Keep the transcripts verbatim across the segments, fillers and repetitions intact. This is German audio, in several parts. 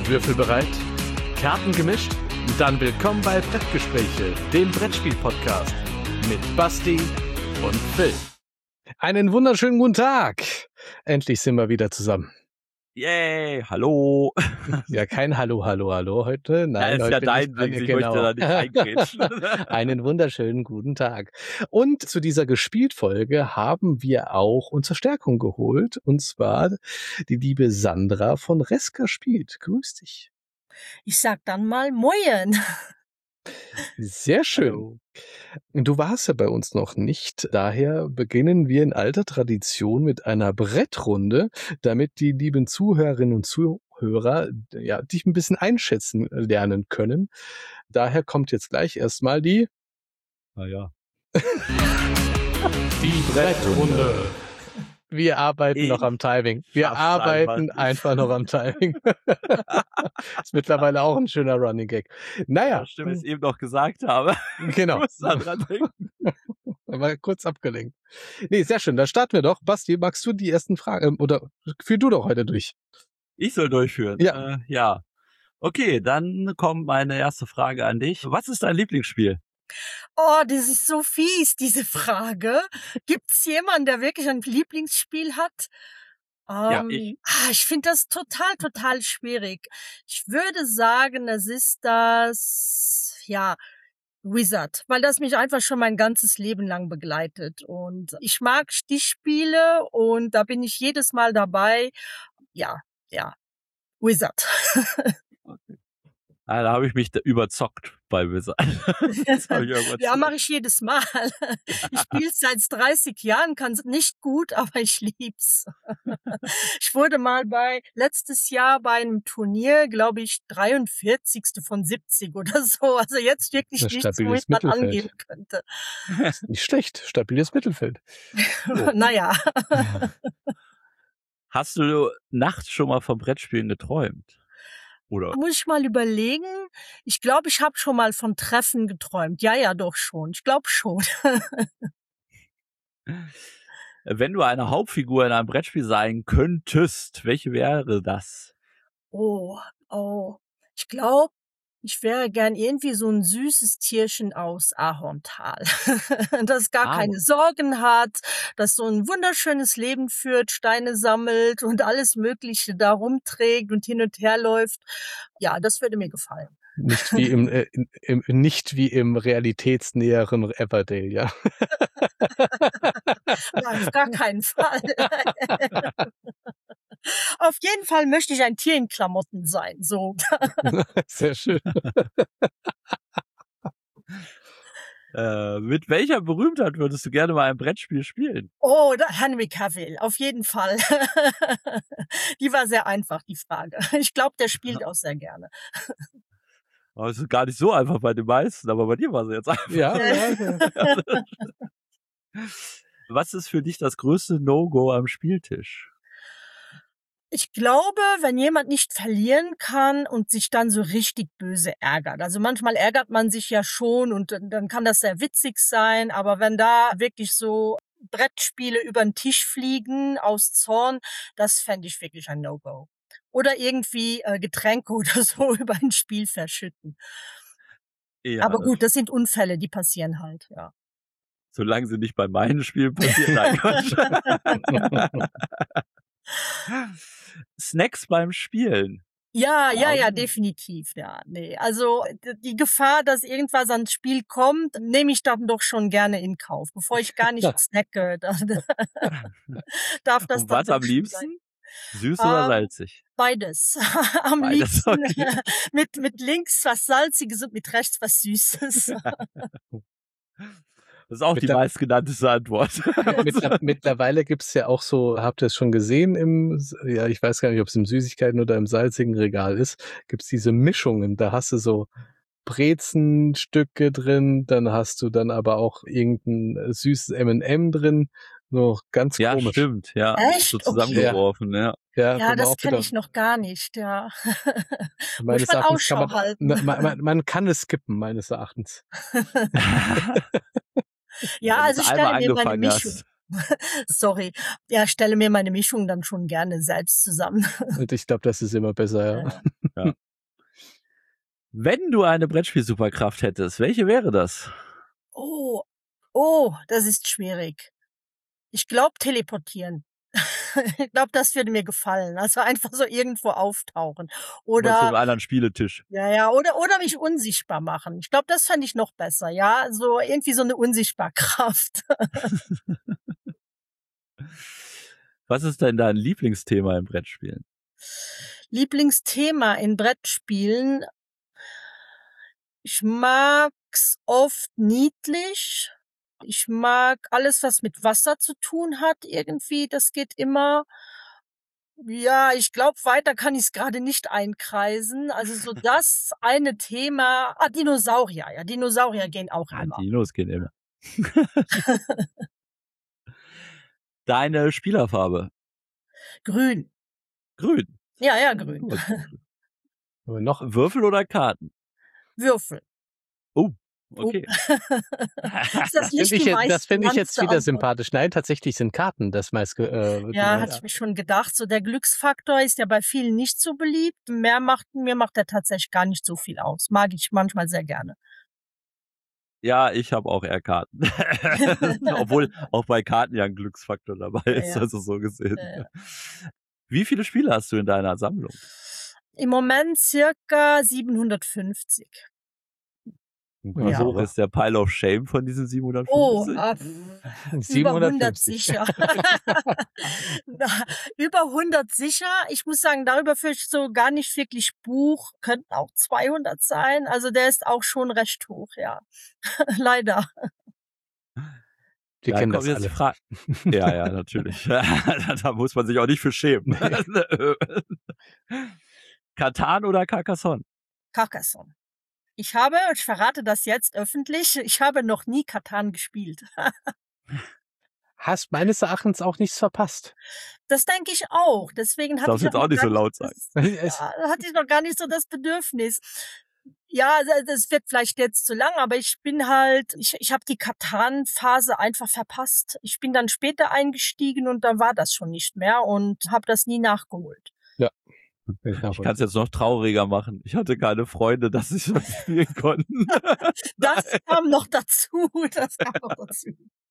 Würfel bereit? Karten gemischt? Dann willkommen bei Brettgespräche, dem Brettspiel-Podcast mit Basti und Phil. Einen wunderschönen guten Tag! Endlich sind wir wieder zusammen. Yay, hallo. Ja, kein Hallo, Hallo, Hallo heute. Nein, ja, ist heute ja bin dein ich, Ding, ich genau. möchte da nicht eingrätschen. Einen wunderschönen guten Tag. Und zu dieser Gespielt-Folge haben wir auch uns Verstärkung geholt. Und zwar die liebe Sandra von Reska spielt. Grüß dich. Ich sag dann mal Moin. Sehr schön. Hallo. Du warst ja bei uns noch nicht. Daher beginnen wir in alter Tradition mit einer Brettrunde, damit die lieben Zuhörerinnen und Zuhörer ja, dich ein bisschen einschätzen lernen können. Daher kommt jetzt gleich erstmal die Naja. Die Brettrunde. Wir arbeiten Ich noch am Timing. Wir schaff's arbeiten einfach einfach noch am Timing. Ist mittlerweile auch ein schöner Running Gag. Naja. Ja, stimmt, was ich eben noch gesagt habe. Genau. Ich muss da dran denken. War kurz abgelenkt. Nee, sehr schön. Dann starten wir doch. Basti, magst du die ersten Fragen, ähm, oder führ du doch heute durch? Ich soll durchführen. Ja. Äh, ja. Okay, dann kommt meine erste Frage an dich. Was ist dein Lieblingsspiel? Oh, das ist so fies, diese Frage. Gibt's jemanden, der wirklich ein Lieblingsspiel hat? Ja, Ähm, ich. ah, ich finde das total, total schwierig. Ich würde sagen, es ist das, ja, Wizard, weil das mich einfach schon mein ganzes Leben lang begleitet. Und ich mag Stichspiele und da bin ich jedes Mal dabei. Ja, ja, Wizard. Okay. Ah, da habe ich mich da überzockt bei Wizard. Das hab ich irgendwann Ja, zu- mache ich jedes Mal. Ich spiele es seit dreißig Jahren, kann es nicht gut, aber ich lieb's. Ich wurde mal bei letztes Jahr bei einem Turnier, glaube ich, dreiundvierzigste von siebzig oder so. Also jetzt wirklich Ein nichts, stabiles womit man Mittelfeld. angeben könnte. Nicht schlecht. Stabiles Mittelfeld. Oh. Naja. Hast du nachts schon mal vom Brettspielen geträumt? Oder? Muss ich mal überlegen. Ich glaube, ich habe schon mal von Treffen geträumt. Ja, ja, doch schon. Ich glaube schon. Wenn du eine Hauptfigur in einem Brettspiel sein könntest, welche wäre das? Oh, oh. Ich glaube, ich wäre gern irgendwie so ein süßes Tierchen aus Ahorntal, das gar Ahorn. keine Sorgen hat, das so ein wunderschönes Leben führt, Steine sammelt und alles Mögliche da rumträgt und hin und her läuft. Ja, das würde mir gefallen. Nicht wie im, äh, im, nicht wie im realitätsnäheren Everdale, ja. Nein, auf gar keinen Fall. Auf jeden Fall möchte ich ein Tier in Klamotten sein, so. Sehr schön. Äh, mit welcher Berühmtheit würdest du gerne mal ein Brettspiel spielen? Oh, da, Henry Cavill, auf jeden Fall. Die war sehr einfach, die Frage. Ich glaube, der spielt auch sehr gerne. Aber es ist gar nicht so einfach bei den meisten, aber bei dir war es jetzt einfach. Ja, ja, ja. Was ist für dich das größte No-Go am Spieltisch? Ich glaube, wenn jemand nicht verlieren kann und sich dann so richtig böse ärgert. Also manchmal ärgert man sich ja schon und dann kann das sehr witzig sein, aber wenn da wirklich so Brettspiele über den Tisch fliegen aus Zorn, das fände ich wirklich ein No-Go. Oder irgendwie äh, Getränke oder so über ein Spiel verschütten. Ja, Aber gut, das sind Unfälle, die passieren halt, ja. solange sie nicht bei meinen Spielen passieren. Nein, Quatsch. Snacks beim Spielen. Ja, ja, ja, Ja. definitiv, ja. Nee, also d- die Gefahr, dass irgendwas ans Spiel kommt, nehme ich dann doch schon gerne in Kauf. Bevor ich gar nicht snacke, da, darf das Und dann was am schon sein. liebsten? Süß oder Ähm, salzig? Beides. Am Beides, liebsten okay. mit, mit links was Salziges und mit rechts was Süßes. Das ist auch die Mittler- meistgenannteste Antwort. Mittler, mittlerweile gibt's ja auch so, habt ihr es schon gesehen im, ja, ich weiß gar nicht, ob es im Süßigkeiten oder im salzigen Regal ist, gibt's diese Mischungen, da hast du so Brezenstücke drin, dann hast du dann aber auch irgendein süßes M und M drin, so ganz Ja, komisch. stimmt, ja. Echt? So Okay. zusammengeworfen, ja. Ja, wo Ja, man das auch kenne wieder- ich noch gar nicht, ja. meines Muss man Erachtens kann Ausschau man, halten. na, man, man, man kann es skippen, meines Erachtens. Ja, Wenn also du's ich einmal stelle mir meine angefangen Mischung. Sorry. Ja, stelle mir meine Mischung dann schon gerne selbst zusammen. Und ich glaube, das ist immer besser, ja. Ja. Ja. Wenn du eine Brettspiel-Superkraft hättest, welche wäre das? Oh, oh, das ist schwierig. Ich glaube, teleportieren. Ich glaube, das würde mir gefallen. Also einfach so irgendwo auftauchen. Oder zu einem Oder, anderen Spieletisch. ja, ja, oder, oder mich unsichtbar machen. Ich glaube, das fände ich noch besser, ja. So irgendwie so eine Unsichtbarkraft. Was ist denn dein Lieblingsthema im Brettspielen? Lieblingsthema in Brettspielen. Ich mag's oft niedlich. Ich mag alles, was mit Wasser zu tun hat, irgendwie. Das geht immer. Ja, ich glaube, weiter kann ich es gerade nicht einkreisen. Also so das eine Thema. Ah, Dinosaurier. Ja, Dinosaurier gehen auch Ah, immer. Dinos gehen immer. Deine Spielerfarbe? Grün. Grün. Ja, ja, grün. Gut. Aber noch Würfel oder Karten? Würfel. Oh, okay. Ist das das nicht finde ich, die jetzt- das finde ich jetzt meistgenannte wieder Antwort? sympathisch. Nein, tatsächlich sind Karten das meist. Äh, Ja, gemeint. hatte ich mir schon gedacht. So der Glücksfaktor ist ja bei vielen nicht so beliebt. Mehr macht, mir macht er tatsächlich gar nicht so viel aus. Mag ich manchmal sehr gerne. Ja, ich habe auch eher Karten. Obwohl auch bei Karten ja ein Glücksfaktor dabei Ja, ist, ja. also so gesehen. Ja, ja. Wie viele Spiele hast du in deiner Sammlung? Im Moment circa siebenhundertfünfzig. Wie Ja. hoch ist der Pile of Shame von diesen Oh, siebenhundertfünfzig? äh, pff, über hundert siebenhundertfünfzig. sicher. Na, über hundert sicher. Ich muss sagen, darüber führe ich so gar nicht wirklich Buch. Könnten auch zweihundert sein. Also der ist auch schon recht hoch, ja. Leider. Wir Da kennen kommt das jetzt die alle. Frage. Ja, ja, natürlich. Da muss man sich auch nicht für schämen. Katan oder Carcassonne? Carcassonne. Ich habe, ich verrate das jetzt öffentlich, ich habe noch nie Katan gespielt. Hast meines Erachtens auch nichts verpasst. Das denke ich auch. Deswegen hatte Darfst ich jetzt noch auch nicht gar so laut sagen. das, Es- ja, hatte ich noch gar nicht so das Bedürfnis. Ja, das wird vielleicht jetzt zu lang, aber ich bin halt, ich, ich habe die Katan-Phase einfach verpasst. Ich bin dann später eingestiegen und dann war das schon nicht mehr und habe das nie nachgeholt. Ich kann es jetzt noch trauriger machen. Ich hatte keine Freunde, dass ich das spielen konnte. Das kam noch dazu. Das kam noch dazu.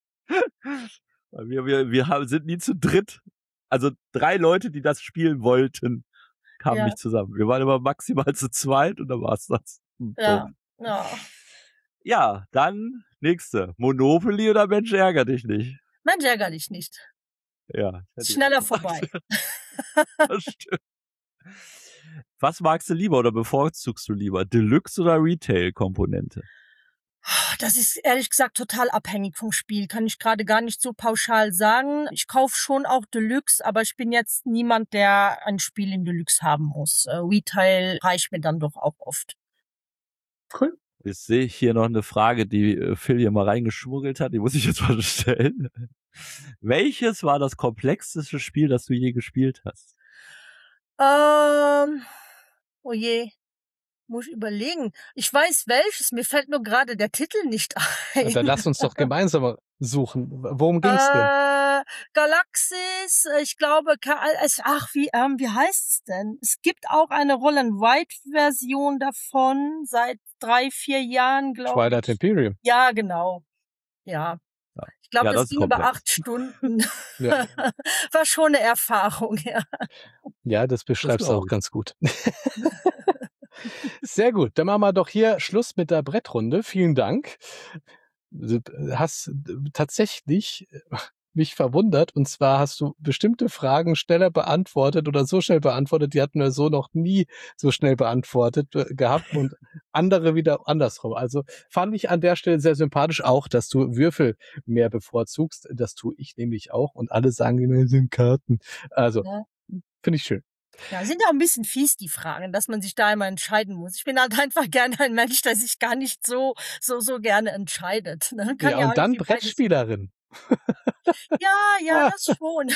Wir, wir, wir haben, sind nie zu dritt. Also drei Leute, die das spielen wollten, kamen Ja. nicht zusammen. Wir waren immer maximal zu zweit und dann war's das. Hm, Ja, doof. ja. Ja, dann nächste. Monopoly oder Mensch ärger dich nicht? Mensch, ärger dich nicht. Ja. hätte Ist ich schneller auch vorbei. Das stimmt. Was magst du lieber oder bevorzugst du lieber? Deluxe oder Retail-Komponente? Das ist ehrlich gesagt total abhängig vom Spiel. Kann ich gerade gar nicht so pauschal sagen. Ich kaufe schon auch Deluxe, aber ich bin jetzt niemand, der ein Spiel in Deluxe haben muss. Äh, Retail reicht mir dann doch auch oft. Cool. Jetzt sehe ich hier noch eine Frage, die äh, Phil hier mal reingeschmuggelt hat. Die muss ich jetzt mal stellen. Welches war das komplexeste Spiel, das du je gespielt hast? Ähm, oh je. Muss ich überlegen. Ich weiß welches, mir fällt nur gerade der Titel nicht ein. Ja, dann lass uns doch gemeinsam suchen. Worum ging's denn? Äh, Galaxis, äh, ich glaube, Ka- es, ach, wie, ähm, wie heißt's denn? Es gibt auch eine Roll-and-Write-Version davon, seit drei, vier Jahren, glaube Twilight ich. Imperium. Ja, genau. Ja. Ja. Ich glaube, Ja, das, das ist ging über komplex. acht Stunden. Ja. War schon eine Erfahrung, ja. Ja, das beschreibst du glaub auch ich. ganz gut. Sehr gut. Dann machen wir doch hier Schluss mit der Brettrunde. Vielen Dank. Du hast tatsächlich mich verwundert. Und zwar hast du bestimmte Fragen schneller beantwortet oder so schnell beantwortet, die hatten wir so noch nie so schnell beantwortet äh, gehabt und andere wieder andersrum. Also fand ich an der Stelle sehr sympathisch auch, dass du Würfel mehr bevorzugst. Das tue ich nämlich auch. Und alle sagen immer, es sind Karten. Also Ja. finde ich schön. Ja, sind ja auch ein bisschen fies, die Fragen, dass man sich da immer entscheiden muss. Ich bin halt einfach gerne ein Mensch, der sich gar nicht so, so, so gerne entscheidet. Ne? Kann Ja, ja und dann irgendwie beides- Brettspielerin. Ja, ja, das schon.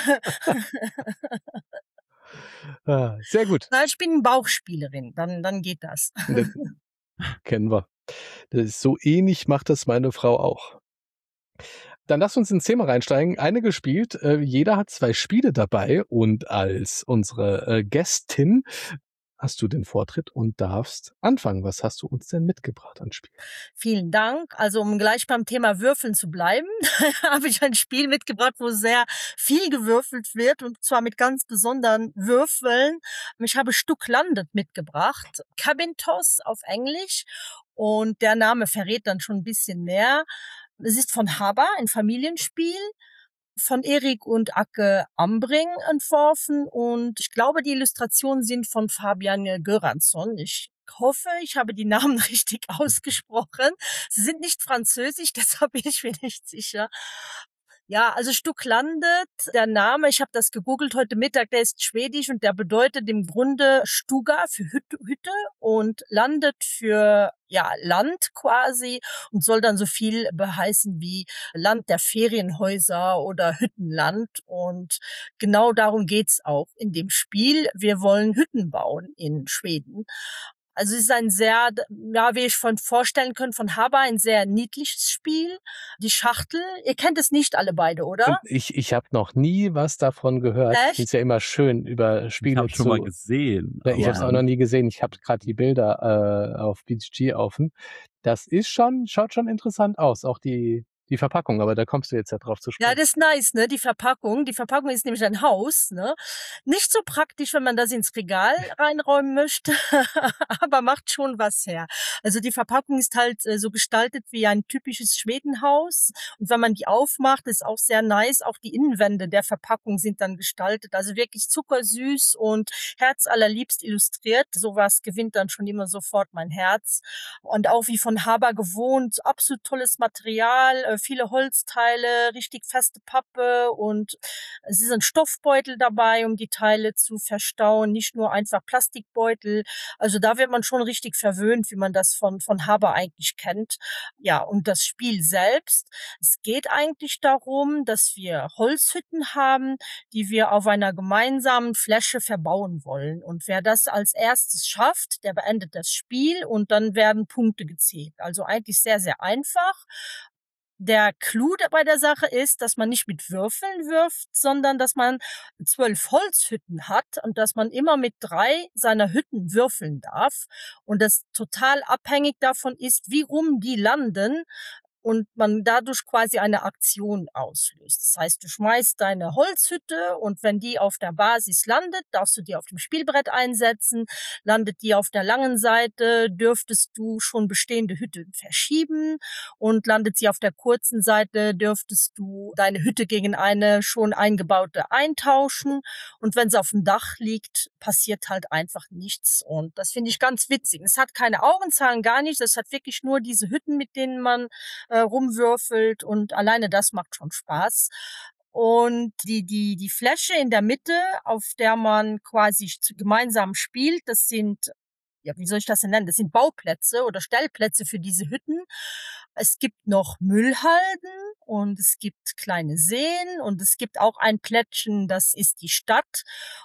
Ah, sehr gut. Na, ich bin Bauchspielerin, dann, dann geht das. Das kennen wir. Das ist so ähnlich, macht das meine Frau auch. Dann lass uns ins Thema reinsteigen. Eine gespielt, äh, jeder hat zwei Spiele dabei und als unsere äh, Gästin hast du den Vortritt und darfst anfangen. Was hast du uns denn mitgebracht an Spiel? Vielen Dank. Also um gleich beim Thema Würfeln zu bleiben, habe ich ein Spiel mitgebracht, wo sehr viel gewürfelt wird und zwar mit ganz besonderen Würfeln. Ich habe Stuck landet mitgebracht, Cabin Toss auf Englisch und der Name verrät dann schon ein bisschen mehr. Es ist von Haber, ein Familienspiel, von Erik und Acke Ambring entworfen und ich glaube, die Illustrationen sind von Fabian Göransson. Ich hoffe, ich habe die Namen richtig ausgesprochen. Sie sind nicht französisch, deshalb bin ich mir nicht sicher. Ja, also Stuck landet, der Name, ich habe das gegoogelt heute Mittag, der ist schwedisch und der bedeutet im Grunde Stuga für Hütte, Hütte und landet für ja Land quasi und soll dann so viel beheißen wie Land der Ferienhäuser oder Hüttenland und genau darum geht's auch in dem Spiel. Wir wollen Hütten bauen in Schweden. Also es ist ein sehr, ja, wie ich von vorstellen könnte, von Haber ein sehr niedliches Spiel. Die Schachtel, ihr kennt es nicht alle beide, oder? Ich, ich habe noch nie was davon gehört. Echt? Ist ja immer schön, über Spiele ich habe schon zu... mal gesehen. Ja, ich habe es auch noch nie gesehen. Ich habe gerade die Bilder äh, auf B G G offen. Das ist schon, schaut schon interessant aus, auch die die Verpackung, aber da kommst du jetzt ja drauf zu sprechen. Ja, das ist nice, ne? Die Verpackung. Die Verpackung ist nämlich ein Haus, ne? Nicht so praktisch, wenn man das ins Regal reinräumen möchte, aber macht schon was her. Also die Verpackung ist halt äh, so gestaltet wie ein typisches Schwedenhaus. Und wenn man die aufmacht, ist auch sehr nice. Auch die Innenwände der Verpackung sind dann gestaltet. Also wirklich zuckersüß und herzallerliebst illustriert. Sowas gewinnt dann schon immer sofort mein Herz. Und auch wie von Haber gewohnt, absolut tolles Material, äh, viele Holzteile, richtig feste Pappe und es ist ein Stoffbeutel dabei, um die Teile zu verstauen, nicht nur einfach Plastikbeutel. Also da wird man schon richtig verwöhnt, wie man das von, von Haber eigentlich kennt. Ja, und das Spiel selbst, es geht eigentlich darum, dass wir Holzhütten haben, die wir auf einer gemeinsamen Fläche verbauen wollen. Und wer das als erstes schafft, der beendet das Spiel und dann werden Punkte gezählt. Also eigentlich sehr, sehr einfach. Der Clou bei der Sache ist, dass man nicht mit Würfeln wirft, sondern dass man zwölf Holzhütten hat und dass man immer mit drei seiner Hütten würfeln darf und das total abhängig davon ist, wie rum die landen und man dadurch quasi eine Aktion auslöst. Das heißt, du schmeißt deine Holzhütte und wenn die auf der Basis landet, darfst du die auf dem Spielbrett einsetzen. Landet die auf der langen Seite, dürftest du schon bestehende Hütten verschieben und landet sie auf der kurzen Seite, dürftest du deine Hütte gegen eine schon eingebaute eintauschen und wenn sie auf dem Dach liegt, passiert halt einfach nichts und das finde ich ganz witzig. Es hat keine Augenzahlen, gar nichts, es hat wirklich nur diese Hütten, mit denen man äh, rumwürfelt und alleine das macht schon Spaß. Und die, die, die Fläche in der Mitte, auf der man quasi gemeinsam spielt, das sind, ja, wie soll ich das denn nennen? Das sind Bauplätze oder Stellplätze für diese Hütten. Es gibt noch Müllhalden und es gibt kleine Seen und es gibt auch ein Plättchen, das ist die Stadt.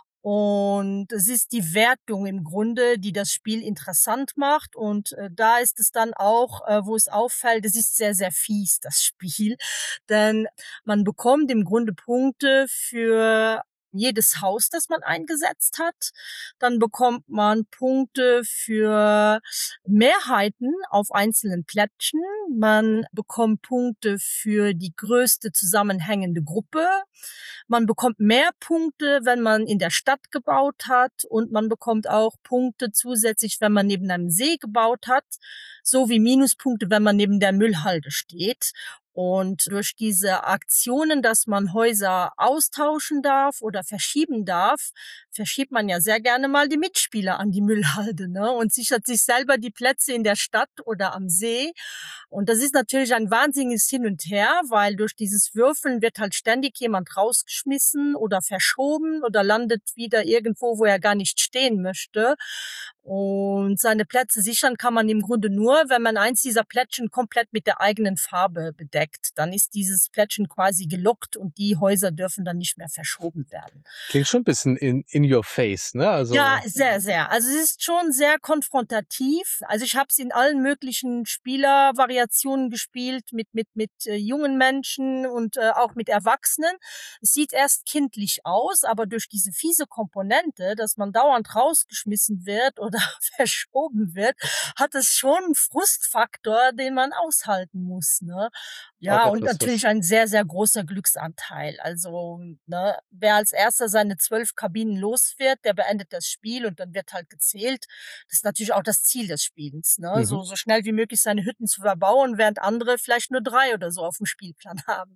Und es ist die Wertung im Grunde, die das Spiel interessant macht. Und äh, da ist es dann auch, äh, wo es auffällt, es ist sehr, sehr fies, das Spiel. Denn man bekommt im Grunde Punkte für jedes Haus, das man eingesetzt hat. Dann bekommt man Punkte für Mehrheiten auf einzelnen Plättchen. Man bekommt Punkte für die größte zusammenhängende Gruppe. Man bekommt mehr Punkte, wenn man in der Stadt gebaut hat. Und man bekommt auch Punkte zusätzlich, wenn man neben einem See gebaut hat. Sowie Minuspunkte, wenn man neben der Müllhalde steht. Und durch diese Aktionen, dass man Häuser austauschen darf oder verschieben darf, verschiebt man ja sehr gerne mal die Mitspieler an die Müllhalde, ne? Und sichert sich selber die Plätze in der Stadt oder am See. Und das ist natürlich ein wahnsinniges Hin und Her, weil durch dieses Würfeln wird halt ständig jemand rausgeschmissen oder verschoben oder landet wieder irgendwo, wo er gar nicht stehen möchte. Und seine Plätze sichern kann man im Grunde nur, wenn man eins dieser Plättchen komplett mit der eigenen Farbe bedeckt. Dann ist dieses Plättchen quasi gelockt und die Häuser dürfen dann nicht mehr verschoben werden. Klingt schon ein bisschen in, in your face, ne? Also ja, sehr, sehr. Also es ist schon sehr konfrontativ. Also ich habe es in allen möglichen Spielervariationen gespielt, mit mit mit äh, jungen Menschen und äh, auch mit Erwachsenen. Es sieht erst kindlich aus, aber durch diese fiese Komponente, dass man dauernd rausgeschmissen wird oder verschoben wird, hat es schon einen Frustfaktor, den man aushalten muss, ne? Ja, und natürlich ein sehr, sehr großer Glücksanteil. Also, ne, wer als erster seine zwölf Kabinen los wird, der beendet das Spiel und dann wird halt gezählt. Das ist natürlich auch das Ziel des Spielens, ne? Mhm. So, so schnell wie möglich seine Hütten zu verbauen, während andere vielleicht nur drei oder so auf dem Spielplan haben.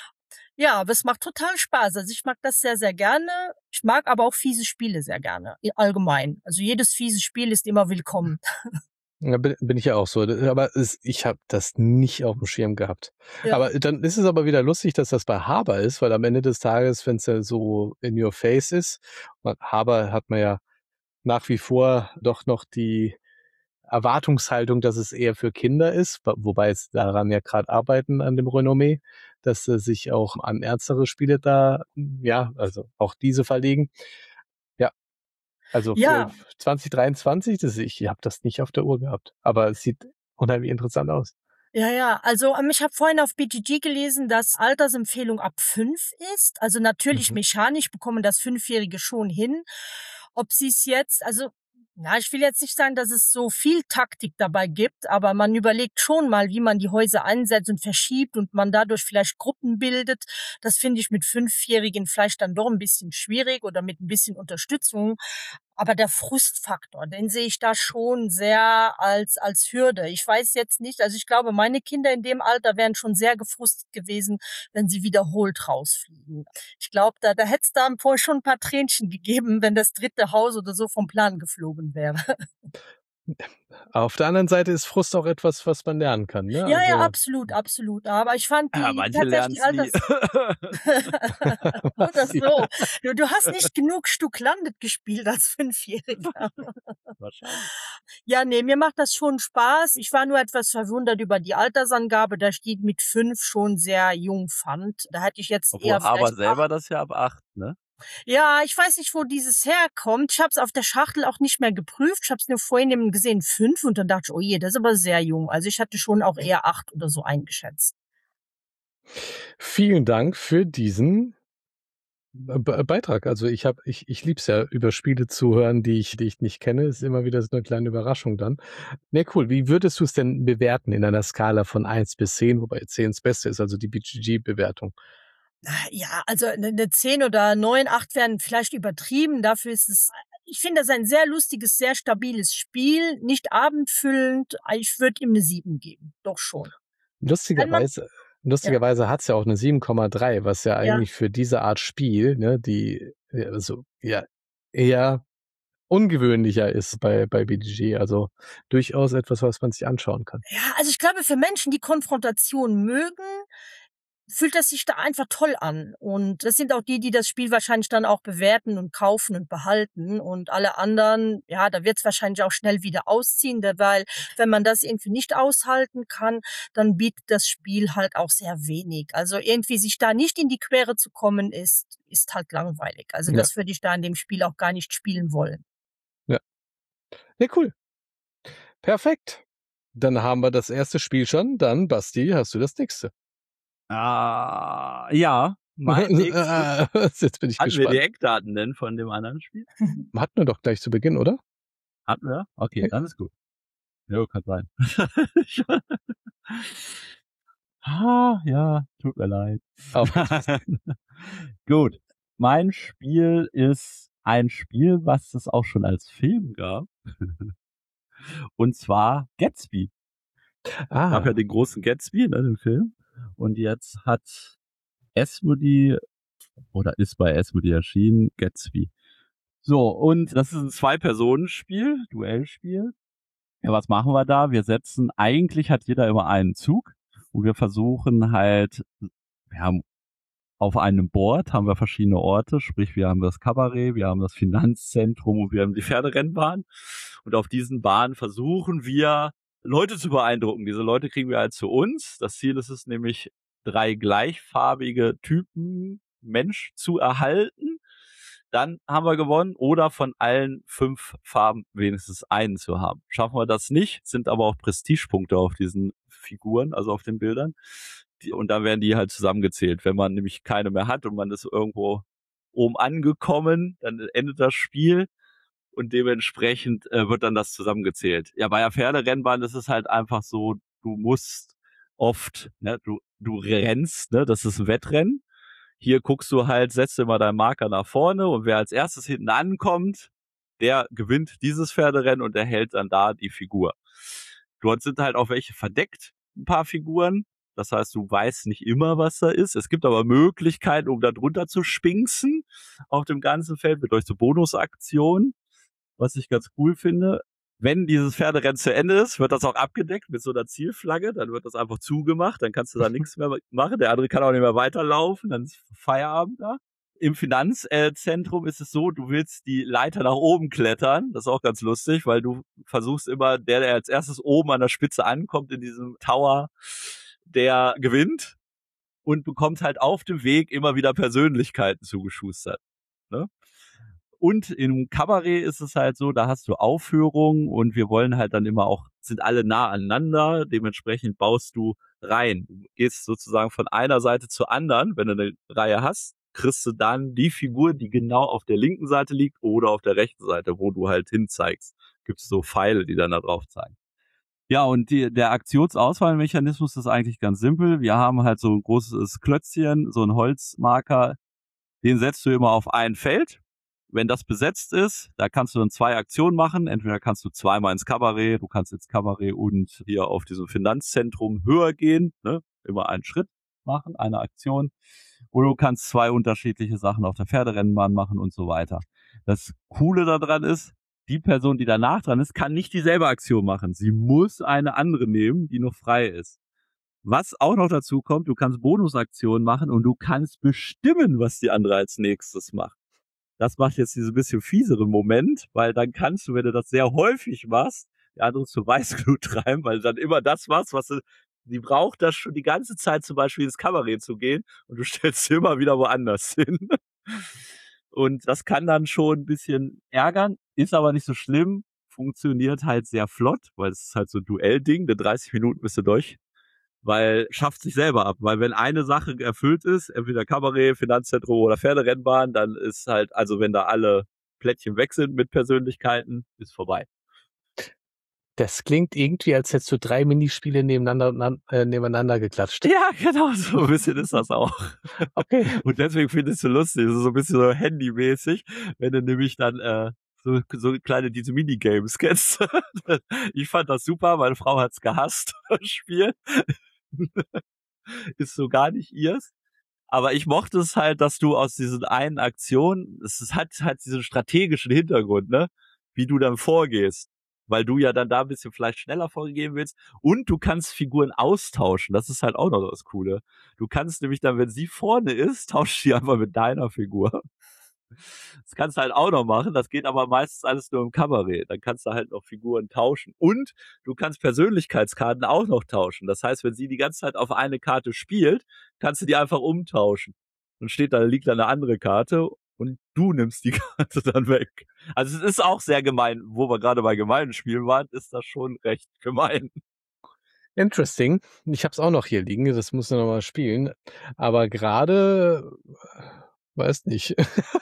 Ja, aber es macht total Spaß. Also ich mag das sehr, sehr gerne. Ich mag aber auch fiese Spiele sehr gerne, allgemein. Also jedes fiese Spiel ist immer willkommen. Ja, bin, bin ich ja auch so. Aber es, ich habe das nicht auf dem Schirm gehabt. Ja. Aber dann ist es aber wieder lustig, dass das bei Haber ist, weil am Ende des Tages, wenn es ja so in your face ist, Haber hat man ja nach wie vor doch noch die Erwartungshaltung, dass es eher für Kinder ist, wobei es daran ja gerade arbeiten an dem Renommee, dass äh, sich auch an ernstere Spiele da, ja, also auch diese verlegen. Ja, also Ja. für zwanzig dreiundzwanzig, das, ich habe das nicht auf der Uhr gehabt, aber es sieht unheimlich interessant aus. Ja, ja, also ähm, ich habe vorhin auf B G G gelesen, dass Altersempfehlung ab fünf ist. Also natürlich Mhm. mechanisch bekommen das Fünfjährige schon hin. Ob sie es jetzt, also na, ich will jetzt nicht sagen, dass es so viel Taktik dabei gibt, aber man überlegt schon mal, wie man die Häuser einsetzt und verschiebt und man dadurch vielleicht Gruppen bildet. Das finde ich mit Fünfjährigen vielleicht dann doch ein bisschen schwierig oder mit ein bisschen Unterstützung. Aber der Frustfaktor, den sehe ich da schon sehr als als Hürde. Ich weiß jetzt nicht, also ich glaube, meine Kinder in dem Alter wären schon sehr gefrustet gewesen, wenn sie wiederholt rausfliegen. Ich glaube, da, da hätte es da vorher schon ein paar Tränchen gegeben, wenn das dritte Haus oder so vom Plan geflogen wäre. Auf der anderen Seite ist Frust auch etwas, was man lernen kann, ne? Ja, also, ja, absolut, absolut. Aber ich fand die Ja, manche lernen tatsächlich Alters... Oder so. Du, du hast nicht genug Stück Landet gespielt als Fünfjähriger. Wahrscheinlich. Ja, nee, mir macht das schon Spaß. Ich war nur etwas verwundert über die Altersangabe. Da steht mit fünf schon sehr jung fand. Da hätte ich jetzt Obwohl eher aber vielleicht selber acht. das ja ab acht, ne? Ja, ich weiß nicht, wo dieses herkommt. Ich habe es auf der Schachtel auch nicht mehr geprüft. Ich habe es nur vorhin eben gesehen, fünf. Und dann dachte ich, oh je, das ist aber sehr jung. Also ich hatte schon auch eher acht oder so eingeschätzt. Vielen Dank für diesen Be- Beitrag. Also ich habe, ich, ich lieb's ja, über Spiele zu hören, die ich, die ich nicht kenne. Ist immer wieder so eine kleine Überraschung dann. Ne, cool. Wie würdest du es denn bewerten in einer Skala von eins bis zehn, wobei zehn das Beste ist, also die B G G-Bewertung? Ja, also eine zehn oder neun, acht wären vielleicht übertrieben. Dafür ist es, ich finde das ein sehr lustiges, sehr stabiles Spiel. Nicht abendfüllend. Ich würde ihm eine sieben geben. Doch schon. Lustigerweise, lustigerweise hat's ja auch eine sieben Komma drei, was ja Ja. eigentlich für diese Art Spiel, ne, die ja, also ja eher ungewöhnlicher ist bei bei B G G. Also durchaus etwas, was man sich anschauen kann. Ja, also ich glaube, für Menschen, die Konfrontation mögen, fühlt das sich da einfach toll an. Und das sind auch die, die das Spiel wahrscheinlich dann auch bewerten und kaufen und behalten. Und alle anderen, ja, da wird es wahrscheinlich auch schnell wieder ausziehen, weil wenn man das irgendwie nicht aushalten kann, dann bietet das Spiel halt auch sehr wenig. Also irgendwie sich da nicht in die Quere zu kommen, ist, ist halt langweilig. Also Ja. das würde ich da in dem Spiel auch gar nicht spielen wollen. Ja, cool. Perfekt. Dann haben wir das erste Spiel schon. Dann, Basti, hast du das nächste. Ah, ja. Mein nächstes. Jetzt bin ich Hatten wir die gespannt. Eckdaten denn von dem anderen Spiel? Hatten wir doch gleich zu Beginn, oder? Hatten wir? Okay, Ja. dann ist gut. Jo, kann sein. ah, ja, tut mir leid. Auf. Gut. Mein Spiel ist ein Spiel, was es auch schon als Film gab. Und zwar Gatsby. Ah. Es gab ja den großen Gatsby, ne, den Film. Und jetzt hat Asmodee, oder ist bei Asmodee erschienen, Gatsby. So, und das ist ein Zwei-Personen-Spiel, Duellspiel. Ja, was machen wir da? Wir setzen, eigentlich hat jeder immer einen Zug und wir versuchen halt, wir haben auf einem Board haben wir verschiedene Orte, sprich wir haben das Kabarett, wir haben das Finanzzentrum und wir haben die Pferderennbahn. Und auf diesen Bahnen versuchen wir, Leute zu beeindrucken. Diese Leute kriegen wir halt zu uns. Das Ziel ist es nämlich, drei gleichfarbige Typen Mensch zu erhalten. Dann haben wir gewonnen. Oder von allen fünf Farben wenigstens einen zu haben. Schaffen wir das nicht, sind aber auch Prestigepunkte auf diesen Figuren, also auf den Bildern. Und dann werden die halt zusammengezählt. Wenn man nämlich keine mehr hat und man ist irgendwo oben angekommen, dann endet das Spiel und dementsprechend äh, wird dann das zusammengezählt. Ja, bei der Pferderennbahn ist es halt einfach so, du musst oft, ne, du, du rennst, ne, das ist ein Wettrennen. Hier guckst du halt, setzt immer deinen Marker nach vorne und wer als erstes hinten ankommt, der gewinnt dieses Pferderennen und erhält dann da die Figur. Dort sind halt auch welche verdeckt, ein paar Figuren. Das heißt, du weißt nicht immer, was da ist. Es gibt aber Möglichkeiten, um da drunter zu spinksen auf dem ganzen Feld mit euch so Bonusaktionen, was ich ganz cool finde. Wenn dieses Pferderennen zu Ende ist, wird das auch abgedeckt mit so einer Zielflagge. Dann wird das einfach zugemacht. Dann kannst du da nichts mehr machen. Der andere kann auch nicht mehr weiterlaufen. Dann ist Feierabend da. Im Finanzzentrum ist es so, du willst die Leiter nach oben klettern. Das ist auch ganz lustig, weil du versuchst immer, der, der als erstes oben an der Spitze ankommt in diesem Tower, der gewinnt und bekommt halt auf dem Weg immer wieder Persönlichkeiten zugeschustert. Ne? Und im Kabarett ist es halt so, da hast du Aufführungen und wir wollen halt dann immer auch, sind alle nah aneinander, dementsprechend baust du rein. Du gehst sozusagen von einer Seite zur anderen, wenn du eine Reihe hast, kriegst du dann die Figur, die genau auf der linken Seite liegt oder auf der rechten Seite, wo du halt hinzeigst. Gibt es so Pfeile, die dann da drauf zeigen. Ja, und die, der Aktionsauswahlmechanismus ist eigentlich ganz simpel. Wir haben halt so ein großes Klötzchen, so ein Holzmarker, den setzt du immer auf ein Feld. Wenn das besetzt ist, da kannst du dann zwei Aktionen machen. Entweder kannst du zweimal ins Kabarett, du kannst ins Kabarett und hier auf diesem Finanzzentrum höher gehen, ne? Immer einen Schritt machen, eine Aktion. Oder du kannst zwei unterschiedliche Sachen auf der Pferderennbahn machen und so weiter. Das Coole daran ist, die Person, die danach dran ist, kann nicht dieselbe Aktion machen. Sie muss eine andere nehmen, die noch frei ist. Was auch noch dazu kommt, du kannst Bonusaktionen machen und du kannst bestimmen, was die andere als nächstes macht. Das macht jetzt diesen bisschen fieseren Moment, weil dann kannst du, wenn du das sehr häufig machst, die andere zur Weißglut treiben, weil du dann immer das machst, was du, die braucht das schon die ganze Zeit zum Beispiel ins Kabarett zu gehen und du stellst sie immer wieder woanders hin. Und das kann dann schon ein bisschen ärgern, ist aber nicht so schlimm, funktioniert halt sehr flott, weil es ist halt so ein Duellding, in dreißig Minuten bist du durch, weil schafft sich selber ab, weil wenn eine Sache erfüllt ist, entweder Kabarett, Finanzzentrum oder Pferderennbahn, dann ist halt, also wenn da alle Plättchen weg sind mit Persönlichkeiten, ist vorbei. Das klingt irgendwie, als hättest du drei Minispiele nebeneinander, äh, nebeneinander geklatscht. Ja, genau, so ein bisschen ist das auch. Okay. Und deswegen finde ich es so lustig, so ein bisschen so handymäßig, wenn du nämlich dann äh, so, so kleine diese Minigames kennst. Ich fand das super, meine Frau hat's gehasst, das Spiel. Ist so gar nicht ihrs. Aber ich mochte es halt, dass du aus diesen einen Aktionen, es hat halt diesen strategischen Hintergrund, ne, wie du dann vorgehst. Weil du ja dann da ein bisschen vielleicht schneller vorgehen willst. Und du kannst Figuren austauschen. Das ist halt auch noch das Coole. Du kannst nämlich dann, wenn sie vorne ist, tauschst du sie einfach mit deiner Figur. Das kannst du halt auch noch machen. Das geht aber meistens alles nur im Kabarett. Dann kannst du halt noch Figuren tauschen. Und du kannst Persönlichkeitskarten auch noch tauschen. Das heißt, wenn sie die ganze Zeit auf eine Karte spielt, kannst du die einfach umtauschen. Dann steht da, liegt da eine andere Karte und du nimmst die Karte dann weg. Also es ist auch sehr gemein, wo wir gerade bei gemeinen Spielen waren, ist das schon recht gemein. Interesting. Ich habe es auch noch hier liegen, das muss ich noch mal spielen. Aber gerade, weiß nicht.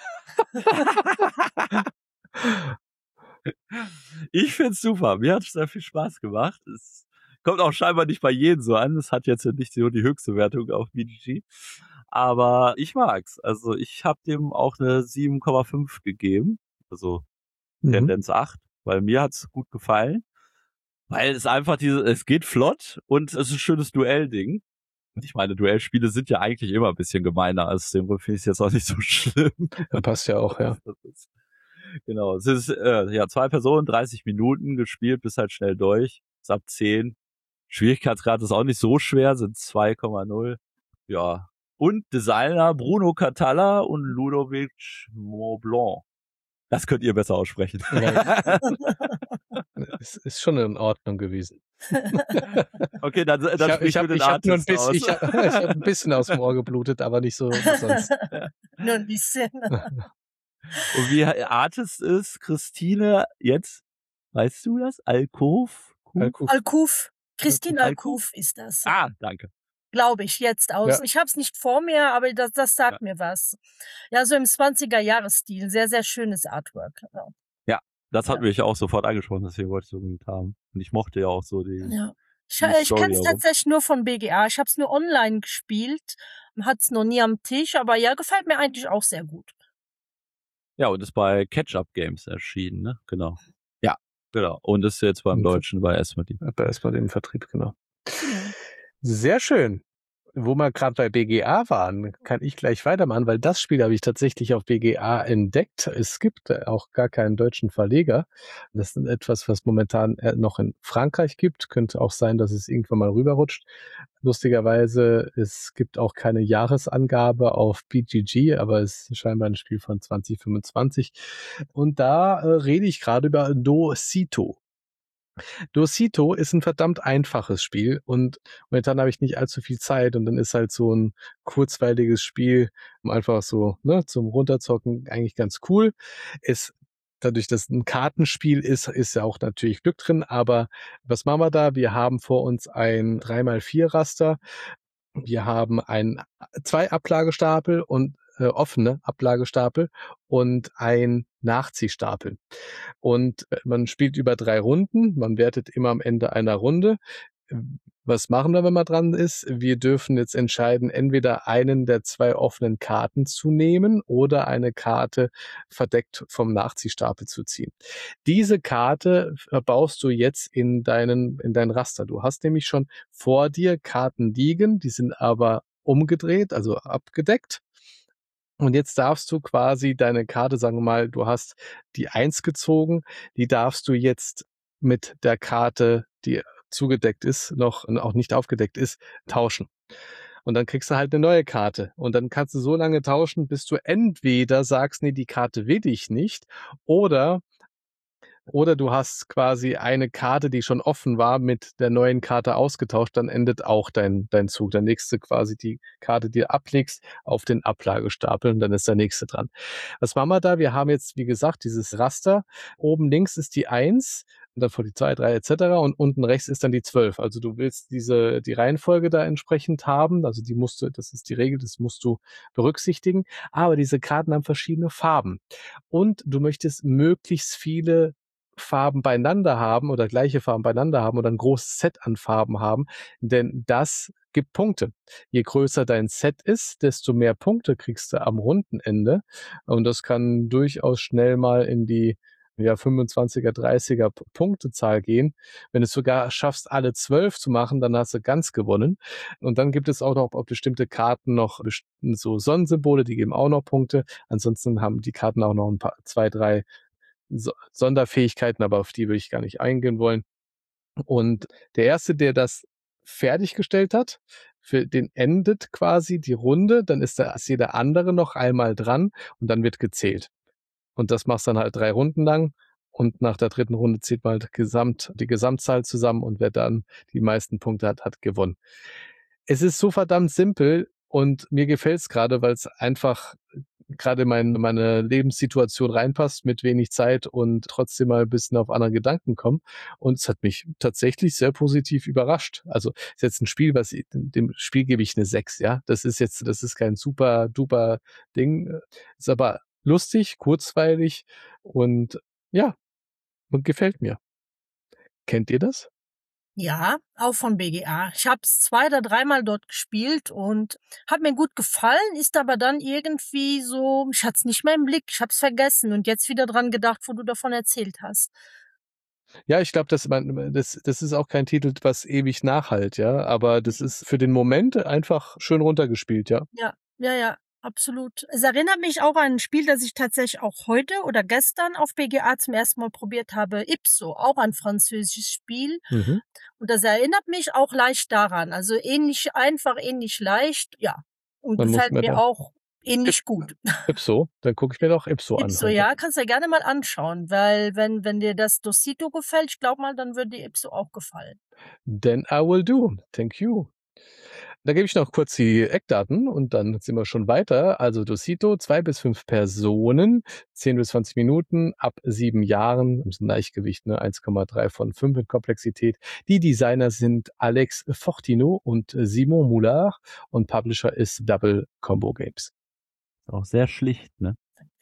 Ich find's super. Mir hat es sehr viel Spaß gemacht. Es kommt auch scheinbar nicht bei jedem so an. Es hat jetzt nicht so die höchste Wertung auf B G G. Aber ich mag's. Also ich habe dem auch eine sieben Komma fünf gegeben. Also mhm. Tendenz acht. Weil mir hat's gut gefallen. Weil es einfach diese, es geht flott und es ist ein schönes Duellding. Und ich meine, Duellspiele sind ja eigentlich immer ein bisschen gemeiner als dem, finde ich es jetzt auch nicht so schlimm. Ja, passt ja auch, ja. Ist, genau, es ist äh, ja zwei Personen, dreißig Minuten gespielt, bis halt schnell durch. Ist ab zehn. Schwierigkeitsgrad ist auch nicht so schwer, sind zwei Komma null. Ja, Und Designer Bruno Catalla und Ludovic Montblanc. Das könnt ihr besser aussprechen. Ja. Es ist schon in Ordnung gewesen. Okay, dann, dann ich habe sprich ich hab, du den ich hab nur ein Artist bisschen, aus. ich hab, ich hab ein bisschen aus dem Ohr geblutet, aber nicht so wie sonst. Nur ein bisschen. Und wie Artist ist Christine jetzt, weißt du das? Alkuf? Alkuf. Alkuf. Christine Alkuf? Alkuf ist das. Ah, danke. Glaube ich, jetzt aus. Ja. Ich habe es nicht vor mir, aber das, das sagt ja. mir was. Ja, so im zwanziger-Jahres-Stil. Sehr, sehr schönes Artwork. Ja, ja das hat ja. mich auch sofort angesprochen, deswegen wollte ich es unbedingt haben. Und ich mochte ja auch so die... Ja. Ich, ich kenne es tatsächlich nur von B G A. Ich habe es nur online gespielt, hat es noch nie am Tisch, aber ja, gefällt mir eigentlich auch sehr gut. Ja, und ist bei Catch-Up Games erschienen, ne? Genau. Ja, genau. Und ist jetzt beim Deutschen bei Asmodee. Bei Asmodee im Vertrieb, genau. Sehr schön. Wo wir gerade bei B G A waren, kann ich gleich weitermachen, weil das Spiel habe ich tatsächlich auf B G A entdeckt. Es gibt auch gar keinen deutschen Verleger. Das ist etwas, was momentan noch in Frankreich gibt. Könnte auch sein, dass es irgendwann mal rüberrutscht. Lustigerweise, es gibt auch keine Jahresangabe auf B G G, aber es ist scheinbar ein Spiel von zwanzig fünfundzwanzig. Und da äh, rede ich gerade über Docito. Docito ist ein verdammt einfaches Spiel und momentan habe ich nicht allzu viel Zeit und dann ist halt so ein kurzweiliges Spiel, um einfach so ne, zum Runterzocken eigentlich ganz cool. Es Dadurch, dass es ein Kartenspiel ist, ist ja auch natürlich Glück drin, aber was machen wir da? Wir haben vor uns ein drei mal vier Raster, wir haben ein zwei Ablagestapel und äh, offene Ablagestapel und ein Nachziehstapel. Und man spielt über drei Runden, man wertet immer am Ende einer Runde. Was machen wir, wenn man dran ist? Wir dürfen jetzt entscheiden, entweder einen der zwei offenen Karten zu nehmen oder eine Karte verdeckt vom Nachziehstapel zu ziehen. Diese Karte baust du jetzt in deinen, in dein Raster. Du hast nämlich schon vor dir Karten liegen, die sind aber umgedreht, also abgedeckt. Und jetzt darfst du quasi deine Karte, sagen wir mal, du hast die Eins gezogen, die darfst du jetzt mit der Karte, die zugedeckt ist, noch auch nicht aufgedeckt ist, tauschen. Und dann kriegst du halt eine neue Karte. Und dann kannst du so lange tauschen, bis du entweder sagst, nee, die Karte will ich nicht, oder Oder du hast quasi eine Karte, die schon offen war, mit der neuen Karte ausgetauscht, dann endet auch dein, dein Zug. Dann legst du quasi die Karte, die du ablegst, auf den Ablagestapel und dann ist der nächste dran. Was machen wir da? Wir haben jetzt, wie gesagt, dieses Raster. Oben links ist die eins und dann vor die zwei, drei et cetera und unten rechts ist dann die zwölf. Also du willst diese die Reihenfolge da entsprechend haben. Also die musst du, das ist die Regel, das musst du berücksichtigen. Aber diese Karten haben verschiedene Farben. Und du möchtest möglichst viele Farben beieinander haben oder gleiche Farben beieinander haben oder ein großes Set an Farben haben, denn das gibt Punkte. Je größer dein Set ist, desto mehr Punkte kriegst du am Rundenende und das kann durchaus schnell mal in die ja, fünfundzwanziger, dreißiger Punktezahl gehen. Wenn du es sogar schaffst, alle zwölf zu machen, dann hast du ganz gewonnen. Und dann gibt es auch noch auf bestimmte Karten noch so Sonnensymbole, die geben auch noch Punkte. Ansonsten haben die Karten auch noch ein paar, zwei, drei Sonderfähigkeiten, aber auf die will ich gar nicht eingehen wollen. Und der Erste, der das fertiggestellt hat, für den endet quasi die Runde, dann ist da ist jeder andere noch einmal dran und dann wird gezählt. Und das machst dann halt drei Runden lang und nach der dritten Runde zählt man halt gesamt, die Gesamtzahl zusammen und wer dann die meisten Punkte hat, hat gewonnen. Es ist so verdammt simpel und mir gefällt es gerade, weil es einfach gerade mein, meine Lebenssituation reinpasst, mit wenig Zeit und trotzdem mal ein bisschen auf andere Gedanken kommen. Und es hat mich tatsächlich sehr positiv überrascht. Also ist jetzt ein Spiel, was dem Spiel gebe ich eine sechs, ja. Das ist jetzt, das ist kein super duper Ding. Ist aber lustig, kurzweilig und ja, und gefällt mir. Kennt ihr das? Ja, auch von B G A. Ich habe es zwei oder dreimal dort gespielt und hat mir gut gefallen, ist aber dann irgendwie so, ich hatte es nicht mehr im Blick, ich habe es vergessen und jetzt wieder dran gedacht, wo du davon erzählt hast. Ja, ich glaube, das, das, das ist auch kein Titel, was ewig nachhalt, ja, aber das ist für den Moment einfach schön runtergespielt, ja. Ja, ja, ja. Absolut. Es erinnert mich auch an ein Spiel, das ich tatsächlich auch heute oder gestern auf B G A zum ersten Mal probiert habe. Ipso, auch ein französisches Spiel. Mhm. Und das erinnert mich auch leicht daran. Also ähnlich einfach, ähnlich leicht. Ja, Und Man muss gefällt mir mir da auch ähnlich gut. Ipso, dann gucke ich mir doch Ipso an Ipso, heute. ja, kannst du ja gerne mal anschauen, weil wenn, wenn dir das Dosito gefällt, ich glaube mal, dann würde dir Ipso auch gefallen. Then I will do. Thank you. Da gebe ich noch kurz die Eckdaten und dann sind wir schon weiter. Also Dosito, zwei bis fünf Personen, zehn bis zwanzig Minuten, ab sieben Jahren, im Leichtgewicht, ne, eins Komma drei von fünf in Komplexität. Die Designer sind Alex Fortino und Simon Moulard und Publisher ist Double Combo Games. Auch sehr schlicht, ne?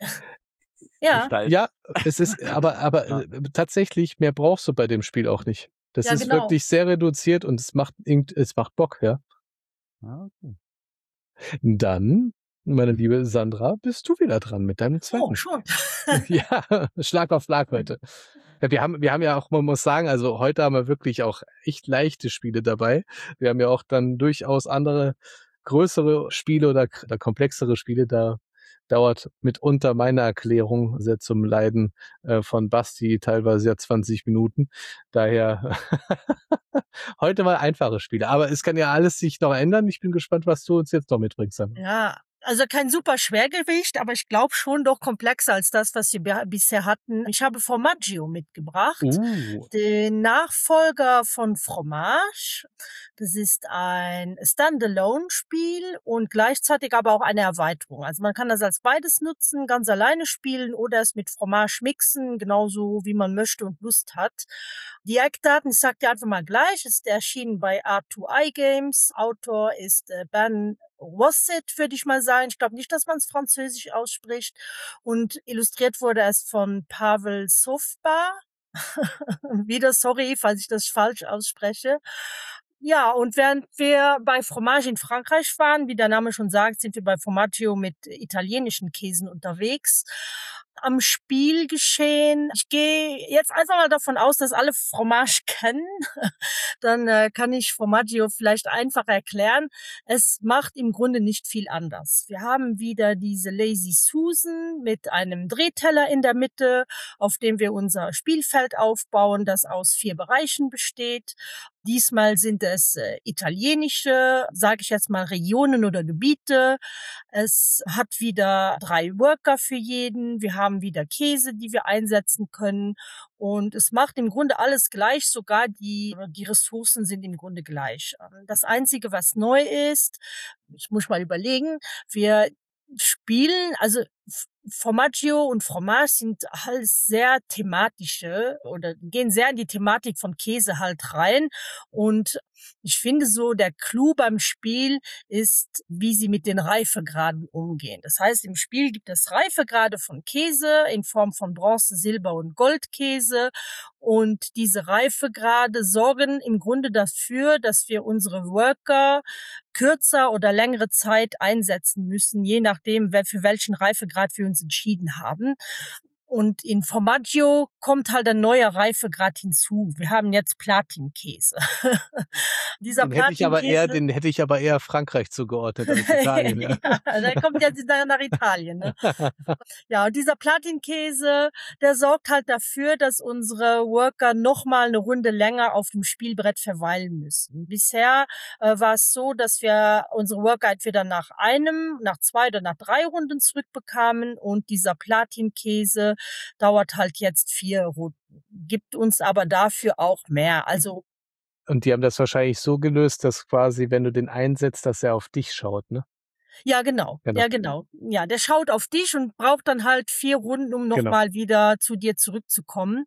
Ja, Gestaltet. Ja, es ist, aber, aber Ja. äh, tatsächlich, mehr brauchst du bei dem Spiel auch nicht. Das Ja, ist genau. wirklich sehr reduziert und es macht, irgend- es macht Bock, ja. Ah, okay. Dann, meine liebe Sandra, bist du wieder dran mit deinem oh, zweiten. schon. Ja, Schlag auf Schlag heute. Ja, wir haben, wir haben ja auch, man muss sagen, also heute haben wir wirklich auch echt leichte Spiele dabei. Wir haben ja auch dann durchaus andere größere Spiele oder, oder komplexere Spiele. Da dauert mitunter meine Erklärung sehr zum Leiden äh, von Basti teilweise ja zwanzig Minuten. Daher heute mal einfache Spiele. Aber es kann ja alles sich noch ändern. Ich bin gespannt, was du uns jetzt noch mitbringst. Sandra. Ja, also kein super Schwergewicht, aber ich glaube schon doch komplexer als das, was wir be- bisher hatten. Ich habe Formaggio mitgebracht, Uh, den Nachfolger von Fromage. Das ist ein Standalone-Spiel und gleichzeitig aber auch eine Erweiterung. Also man kann das als beides nutzen, ganz alleine spielen oder es mit Fromage mixen, genauso wie man möchte und Lust hat. Die Eckdaten, ich sag dir einfach mal gleich, ist erschienen bei R zwei I Games. Autor ist äh, Ben Wasset, würde ich mal sagen. Ich glaube nicht, dass man es französisch ausspricht. Und illustriert wurde es von Pavel Sofba. Wieder sorry, falls ich das falsch ausspreche. Ja, und während wir bei Fromage in Frankreich waren, wie der Name schon sagt, sind wir bei Formaggio mit italienischen Käsen unterwegs. Am Spielgeschehen, ich gehe jetzt einfach mal davon aus, dass alle Fromage kennen. Dann äh, kann ich Formaggio vielleicht einfach erklären. Es macht im Grunde nicht viel anders. Wir haben wieder diese Lazy Susan mit einem Drehteller in der Mitte, auf dem wir unser Spielfeld aufbauen, das aus vier Bereichen besteht. Diesmal sind es äh, italienische, sage ich jetzt mal, Regionen oder Gebiete. Es hat wieder drei Worker für jeden. Wir haben wieder Käse, die wir einsetzen können. Und es macht im Grunde alles gleich, sogar die, die Ressourcen sind im Grunde gleich. Das Einzige, was neu ist, ich muss mal überlegen, wir spielen, also Formaggio und Fromage sind halt sehr thematische oder gehen sehr in die Thematik von Käse halt rein. Und ich finde so, der Clou beim Spiel ist, wie sie mit den Reifegraden umgehen. Das heißt, im Spiel gibt es Reifegrade von Käse in Form von Bronze, Silber und Goldkäse. Und diese Reifegrade sorgen im Grunde dafür, dass wir unsere Worker kürzer oder längere Zeit einsetzen müssen, je nachdem, wer für welchen Reifegrad wir uns entschieden haben. Und in Formaggio kommt halt ein neuer Reifegrad hinzu. Wir haben jetzt Platinkäse. Dieser den hätte ich aber eher, Platinkäse, den hätte ich aber eher Frankreich zugeordnet als Italien. Ja. ja, der kommt jetzt nach Italien. Ne? Ja, und dieser Platinkäse, der sorgt halt dafür, dass unsere Worker nochmal eine Runde länger auf dem Spielbrett verweilen müssen. Bisher äh, war es so, dass wir unsere Worker entweder nach einem, nach zwei oder nach drei Runden zurückbekamen und dieser Platinkäse dauert halt jetzt vier Runden, gibt uns aber dafür auch mehr. Also Und die haben das wahrscheinlich so gelöst, dass quasi, wenn du den einsetzt, dass er auf dich schaut, ne? ja, genau. Genau. Ja, genau. Ja, der schaut auf dich und braucht dann halt vier Runden, um Genau. nochmal wieder zu dir zurückzukommen.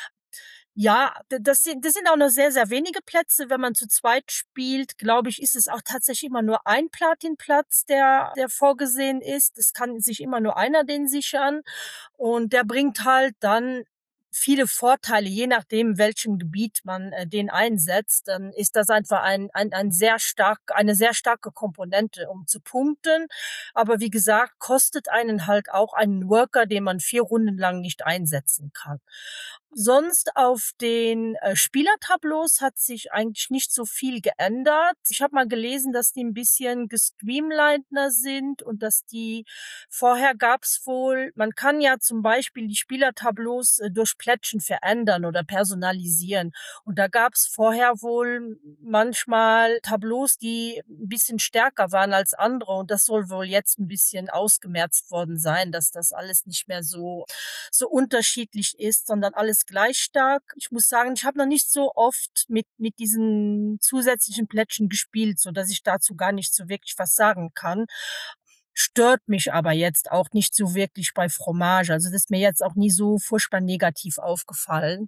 Ja, d- das sind, das sind auch nur sehr, sehr wenige Plätze. Wenn man zu zweit spielt, glaube ich, ist es auch tatsächlich immer nur ein Platinplatz, der, der vorgesehen ist. Es kann sich immer nur einer den sichern. Und der bringt halt dann viele Vorteile, je nachdem, welchem Gebiet man äh, den einsetzt, dann ist das einfach ein, ein, ein sehr stark, eine sehr starke Komponente, um zu punkten. Aber wie gesagt, kostet einen halt auch einen Worker, den man vier Runden lang nicht einsetzen kann. Sonst auf den äh, Spielertableaus hat sich eigentlich nicht so viel geändert. Ich habe mal gelesen, dass die ein bisschen gestreamliner sind und dass die, vorher gab's wohl, man kann ja zum Beispiel die Spielertableaus äh, durch Plättchen verändern oder personalisieren. Und da gab's vorher wohl manchmal Tableaus, die ein bisschen stärker waren als andere. Und das soll wohl jetzt ein bisschen ausgemerzt worden sein, dass das alles nicht mehr so, so unterschiedlich ist, sondern alles gleich stark. Ich muss sagen, ich habe noch nicht so oft mit mit diesen zusätzlichen Plättchen gespielt, so dass ich dazu gar nicht so wirklich was sagen kann. Stört mich aber jetzt auch nicht so wirklich bei Fromage. Also das ist mir jetzt auch nie so furchtbar negativ aufgefallen.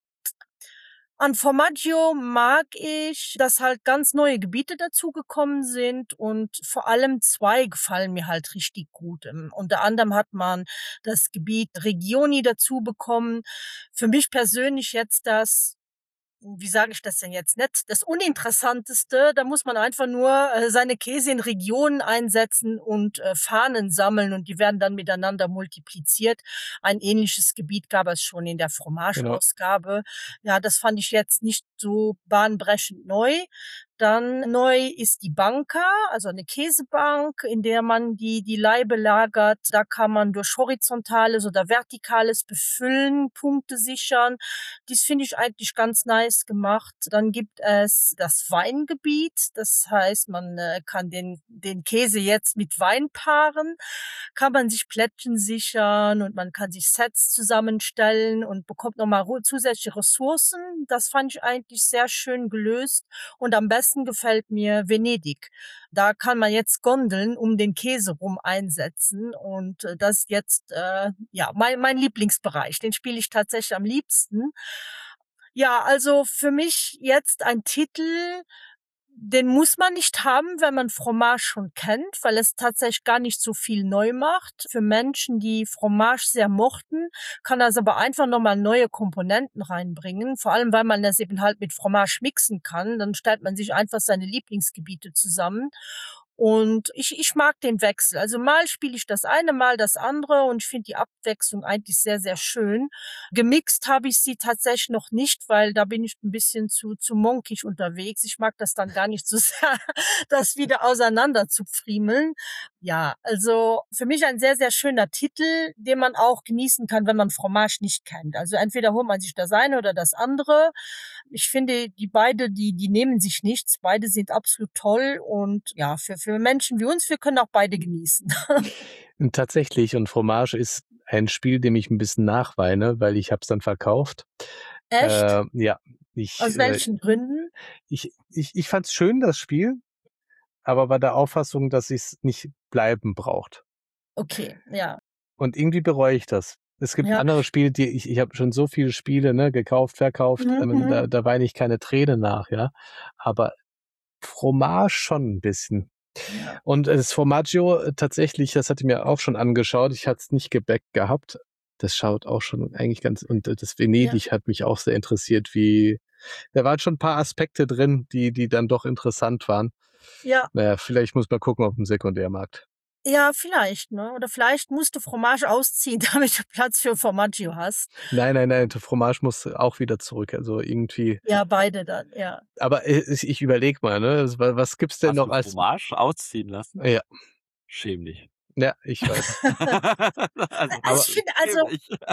An Formaggio mag ich, dass halt ganz neue Gebiete dazugekommen sind und vor allem zwei gefallen mir halt richtig gut. Unter anderem hat man das Gebiet Regioni dazu bekommen. Für mich persönlich jetzt das, wie sage ich das denn jetzt nicht, das Uninteressanteste, da muss man einfach nur äh, seine Käse in Regionen einsetzen und äh, Fahnen sammeln und die werden dann miteinander multipliziert. Ein ähnliches Gebiet gab es schon in der Fromage-Ausgabe. Genau. Ja, das fand ich jetzt nicht so bahnbrechend neu. Dann neu ist die Banca, also eine Käsebank, in der man die die Laibe lagert. Da kann man durch horizontales oder vertikales Befüllen Punkte sichern. Dies finde ich eigentlich ganz nice gemacht. Dann gibt es das Weingebiet. Das heißt, man äh, kann den den Käse jetzt mit Wein paaren. Kann man sich Plättchen sichern und man kann sich Sets zusammenstellen und bekommt nochmal zusätzliche Ressourcen. Das fand ich eigentlich sehr schön gelöst. Und am besten gefällt mir Venedig. Da kann man jetzt Gondeln um den Käse rum einsetzen und äh, das ist jetzt äh, ja mein, mein Lieblingsbereich. Den spiele ich tatsächlich am liebsten. Ja, also für mich jetzt ein Titel, den muss man nicht haben, wenn man Fromage schon kennt, weil es tatsächlich gar nicht so viel neu macht. Für Menschen, die Fromage sehr mochten, kann das aber einfach nochmal neue Komponenten reinbringen. Vor allem, weil man das eben halt mit Fromage mixen kann. Dann stellt man sich einfach seine Lieblingsgebiete zusammen. Und ich, ich mag den Wechsel. Also mal spiele ich das eine, mal das andere und ich finde die Abwechslung eigentlich sehr, sehr schön. Gemixt habe ich sie tatsächlich noch nicht, weil da bin ich ein bisschen zu, zu monkig unterwegs. Ich mag das dann gar nicht so sehr, das wieder auseinander zu friemeln. Ja, also für mich ein sehr, sehr schöner Titel, den man auch genießen kann, wenn man Fromage nicht kennt. Also entweder holt man sich das eine oder das andere. Ich finde, die beide, die, die nehmen sich nichts. Beide sind absolut toll und ja, für, für Menschen wie uns, wir können auch beide genießen. Tatsächlich, und Fromage ist ein Spiel, dem ich ein bisschen nachweine, weil ich habe es dann verkauft. Echt? Äh, ja. Ich, Aus welchen äh, Gründen? Ich, ich, ich fand es schön, das Spiel, aber war der Auffassung, dass es nicht bleiben braucht. Okay, ja. Und irgendwie bereue ich das. Es gibt Ja. andere Spiele, die ich, ich habe schon so viele Spiele, ne, gekauft, verkauft, Mhm. ähm, da, da weine ich keine Tränen nach, ja. Aber Fromage schon ein bisschen. Ja. Und das Formaggio äh, tatsächlich, das hatte ich mir auch schon angeschaut. Ich hatte es nicht gebackt gehabt. Das schaut auch schon eigentlich ganz, und äh, das Venedig hat mich auch sehr interessiert, wie, da waren schon ein paar Aspekte drin, die, die dann doch interessant waren. Ja. Naja, vielleicht muss man gucken auf dem Sekundärmarkt. Ja, vielleicht, ne? Oder vielleicht musst du Fromage ausziehen, damit du Platz für Formaggio hast. Nein, nein, nein, der Fromage muss auch wieder zurück, also irgendwie. Ja, beide dann, ja. Aber ich, ich überleg mal, ne, was, was gibt's denn Hast noch du als Fromage ausziehen lassen? Ja. Schäm dich. Ja, ich weiß. also, Also ich finde, also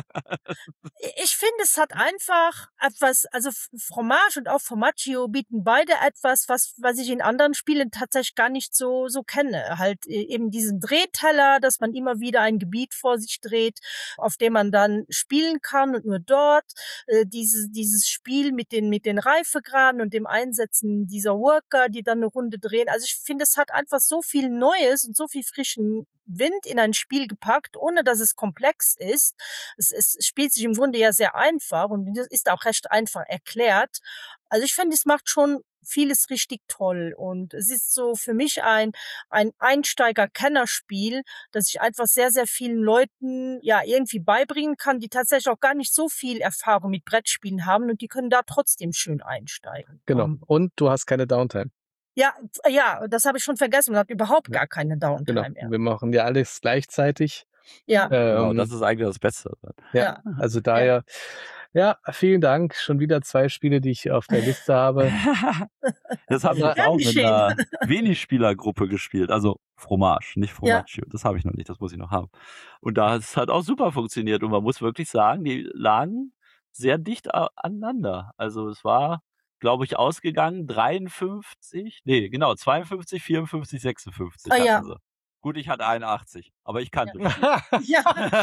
ich finde, es hat einfach etwas, also Fromage und auch Formaggio bieten beide etwas, was, was ich in anderen Spielen tatsächlich gar nicht so, so kenne. Halt eben diesen Drehteller, dass man immer wieder ein Gebiet vor sich dreht, auf dem man dann spielen kann und nur dort. Äh, dieses, dieses Spiel mit den, mit den Reifegraden und dem Einsetzen dieser Worker, die dann eine Runde drehen. Also ich finde, es hat einfach so viel Neues und so viel frischen Wind in ein Spiel gepackt, ohne dass es komplex ist. Es, es spielt sich im Grunde ja sehr einfach und ist auch recht einfach erklärt. Also ich finde, es macht schon vieles richtig toll und es ist so für mich ein ein Einsteiger-Kennerspiel, das ich einfach sehr, sehr vielen Leuten ja irgendwie beibringen kann, die tatsächlich auch gar nicht so viel Erfahrung mit Brettspielen haben und die können da trotzdem schön einsteigen. Genau. Und du hast keine Downtime. Ja, ja, das habe ich schon vergessen. Man hat überhaupt gar keine Downtime genau. mehr. Wir machen ja alles gleichzeitig. Ja. Ähm, genau, ähm, das ist eigentlich das Beste. Ja, Ja. also daher, Ja, vielen Dank. Schon wieder zwei Spiele, die ich auf der Liste habe. Das habe ich jetzt Gern auch mit geschehen. einer Wenig-Spieler-Gruppe gespielt. Also Fromage, nicht Ja. Fromaggio. Das habe ich noch nicht, das muss ich noch haben. Und da hat es halt auch super funktioniert. Und man muss wirklich sagen, die lagen sehr dicht a- aneinander. Also es war, glaube ich, ausgegangen dreiundfünfzig, nee, genau, zweiundfünfzig, vierundfünfzig, sechsundfünfzig Ah hatten ja. sie. Gut, ich hatte einundachtzig, aber ich kannte Ja.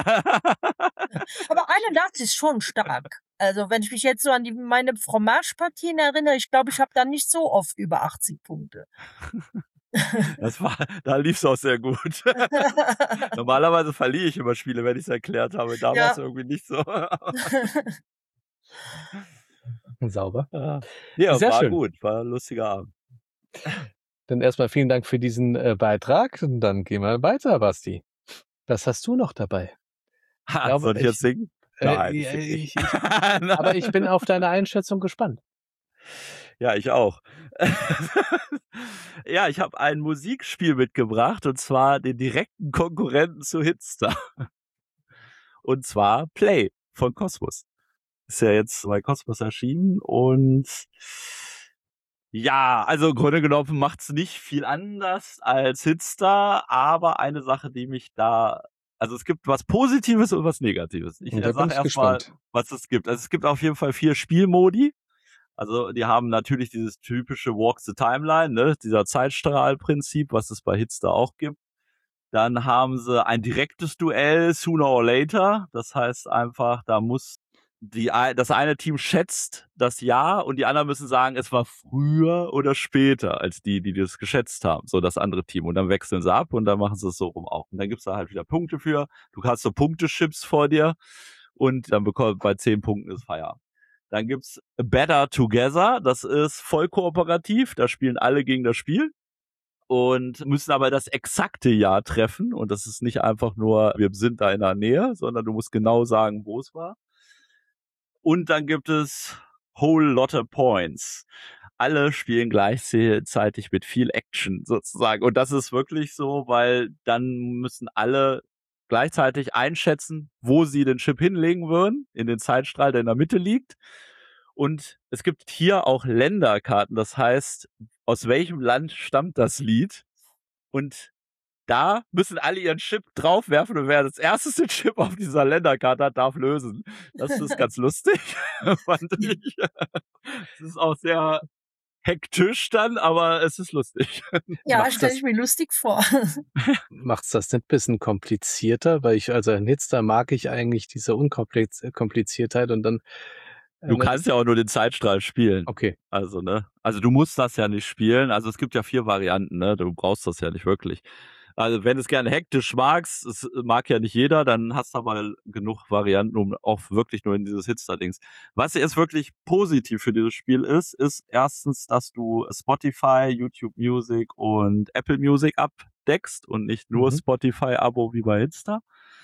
Aber einundachtzig ist schon stark. Also wenn ich mich jetzt so an die, meine Fromage-Partien erinnere, ich glaube, ich habe da nicht so oft über achtzig Punkte. Das war, da lief es auch sehr gut. Normalerweise verliere ich immer Spiele, wenn ich es erklärt habe. Da Ja. war es irgendwie nicht so. Sauber. Ja, ja Sehr war schön. gut. War ein lustiger Abend. Dann erstmal vielen Dank für diesen äh, Beitrag. Und dann gehen wir weiter, Basti. Was hast du noch dabei? Ha, glaube, soll ich ich- jetzt singen? Äh, Nein, ja, ich, ich, ich, aber ich bin auf deine Einschätzung gespannt. Ja, ich auch. Ja, ich habe ein Musikspiel mitgebracht und zwar den direkten Konkurrenten zu Hitstar. Und zwar Play von Cosmos. Ist ja jetzt bei Cosmos erschienen und ja, also im Grunde genommen macht's nicht viel anders als Hitstar, aber eine Sache, die mich da, also es gibt was Positives und was Negatives. Ich Und da bin sage ich erstmal, gespannt. was es gibt. Also es gibt auf jeden Fall vier Spielmodi. Also die haben natürlich dieses typische Walk the Timeline, ne, dieser Zeitstrahlprinzip, was es bei Hitstar auch gibt. Dann haben sie ein direktes Duell, sooner or later. Das heißt einfach, da muss die, das eine Team schätzt das Jahr und die anderen müssen sagen, es war früher oder später als die, die das geschätzt haben, so das andere Team. Und dann wechseln sie ab und dann machen sie es so rum auch. Und dann gibt's da halt wieder Punkte für. Du hast so Punktechips vor dir und dann bekommt bei zehn Punkten ist Feierabend. Dann gibt's Better Together, das ist voll kooperativ, da spielen alle gegen das Spiel und müssen aber das exakte Jahr treffen und das ist nicht einfach nur, wir sind da in der Nähe, sondern du musst genau sagen, wo es war. Und dann gibt es Whole Lotta Points. Alle spielen gleichzeitig mit viel Action sozusagen und das ist wirklich so, weil dann müssen alle gleichzeitig einschätzen, wo sie den Chip hinlegen würden, in den Zeitstrahl, der in der Mitte liegt. Und es gibt hier auch Länderkarten, das heißt, aus welchem Land stammt das Lied? Und da müssen alle ihren Chip draufwerfen und wer als erstes den Chip auf dieser Länderkarte hat, darf lösen. Das ist ganz lustig, fand ich. Es ist auch sehr hektisch dann, aber es ist lustig. Ja, Macht's stelle das- ich mir lustig vor. Macht's das nicht ein bisschen komplizierter? Weil ich, also in Hitstar mag ich eigentlich diese Unkompliziertheit und dann. äh, Du kannst ja auch nur den Zeitstrahl spielen. Okay. Also, ne? Also du musst das ja nicht spielen. Also es gibt ja vier Varianten, ne? Du brauchst das ja nicht wirklich. Also wenn du es gerne hektisch magst, das mag ja nicht jeder, dann hast du aber genug Varianten, um auch wirklich nur in dieses Hitstar-Dings. Was jetzt wirklich positiv für dieses Spiel ist, ist erstens, dass du Spotify, YouTube Music und Apple Music abdeckst und nicht nur Mhm. Spotify-Abo wie bei Hitstar.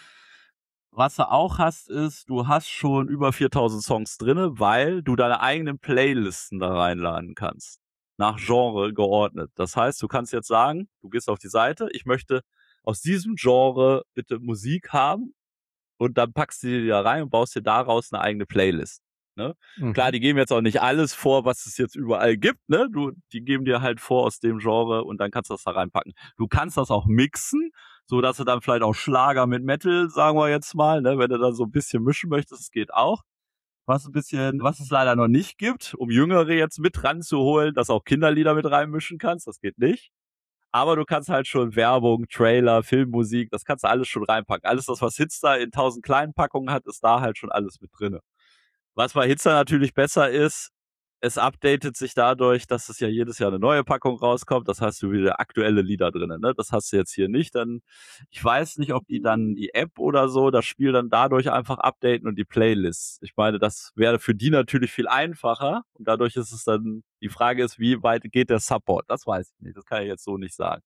Was du auch hast, ist, du hast schon über viertausend Songs drinne, weil du deine eigenen Playlisten da reinladen kannst. Nach Genre geordnet. Das heißt, du kannst jetzt sagen, du gehst auf die Seite, ich möchte aus diesem Genre bitte Musik haben und dann packst du die da rein und baust dir daraus eine eigene Playlist. Ne? Mhm. Klar, die geben jetzt auch nicht alles vor, was es jetzt überall gibt, ne? Du, die geben dir halt vor aus dem Genre und dann kannst du das da reinpacken. Du kannst das auch mixen, so dass du dann vielleicht auch Schlager mit Metal, sagen wir jetzt mal, ne? Wenn du da so ein bisschen mischen möchtest, das geht auch. Was ein bisschen, was es leider noch nicht gibt, um Jüngere jetzt mit ranzuholen, dass auch Kinderlieder mit reinmischen kannst, das geht nicht. Aber du kannst halt schon Werbung, Trailer, Filmmusik, das kannst du alles schon reinpacken. Alles das, was Hitstar in tausend kleinen Packungen hat, ist da halt schon alles mit drinne. Was bei Hitstar natürlich besser ist, es updatet sich dadurch, dass es ja jedes Jahr eine neue Packung rauskommt. Das heißt, du wieder aktuelle Lieder drinnen, ne? Das hast du jetzt hier nicht. Dann, ich weiß nicht, ob die dann die App oder so, das Spiel dann dadurch einfach updaten und die Playlists. Ich meine, das wäre für die natürlich viel einfacher. Und dadurch ist es dann, die Frage ist, wie weit geht der Support? Das weiß ich nicht. Das kann ich jetzt so nicht sagen.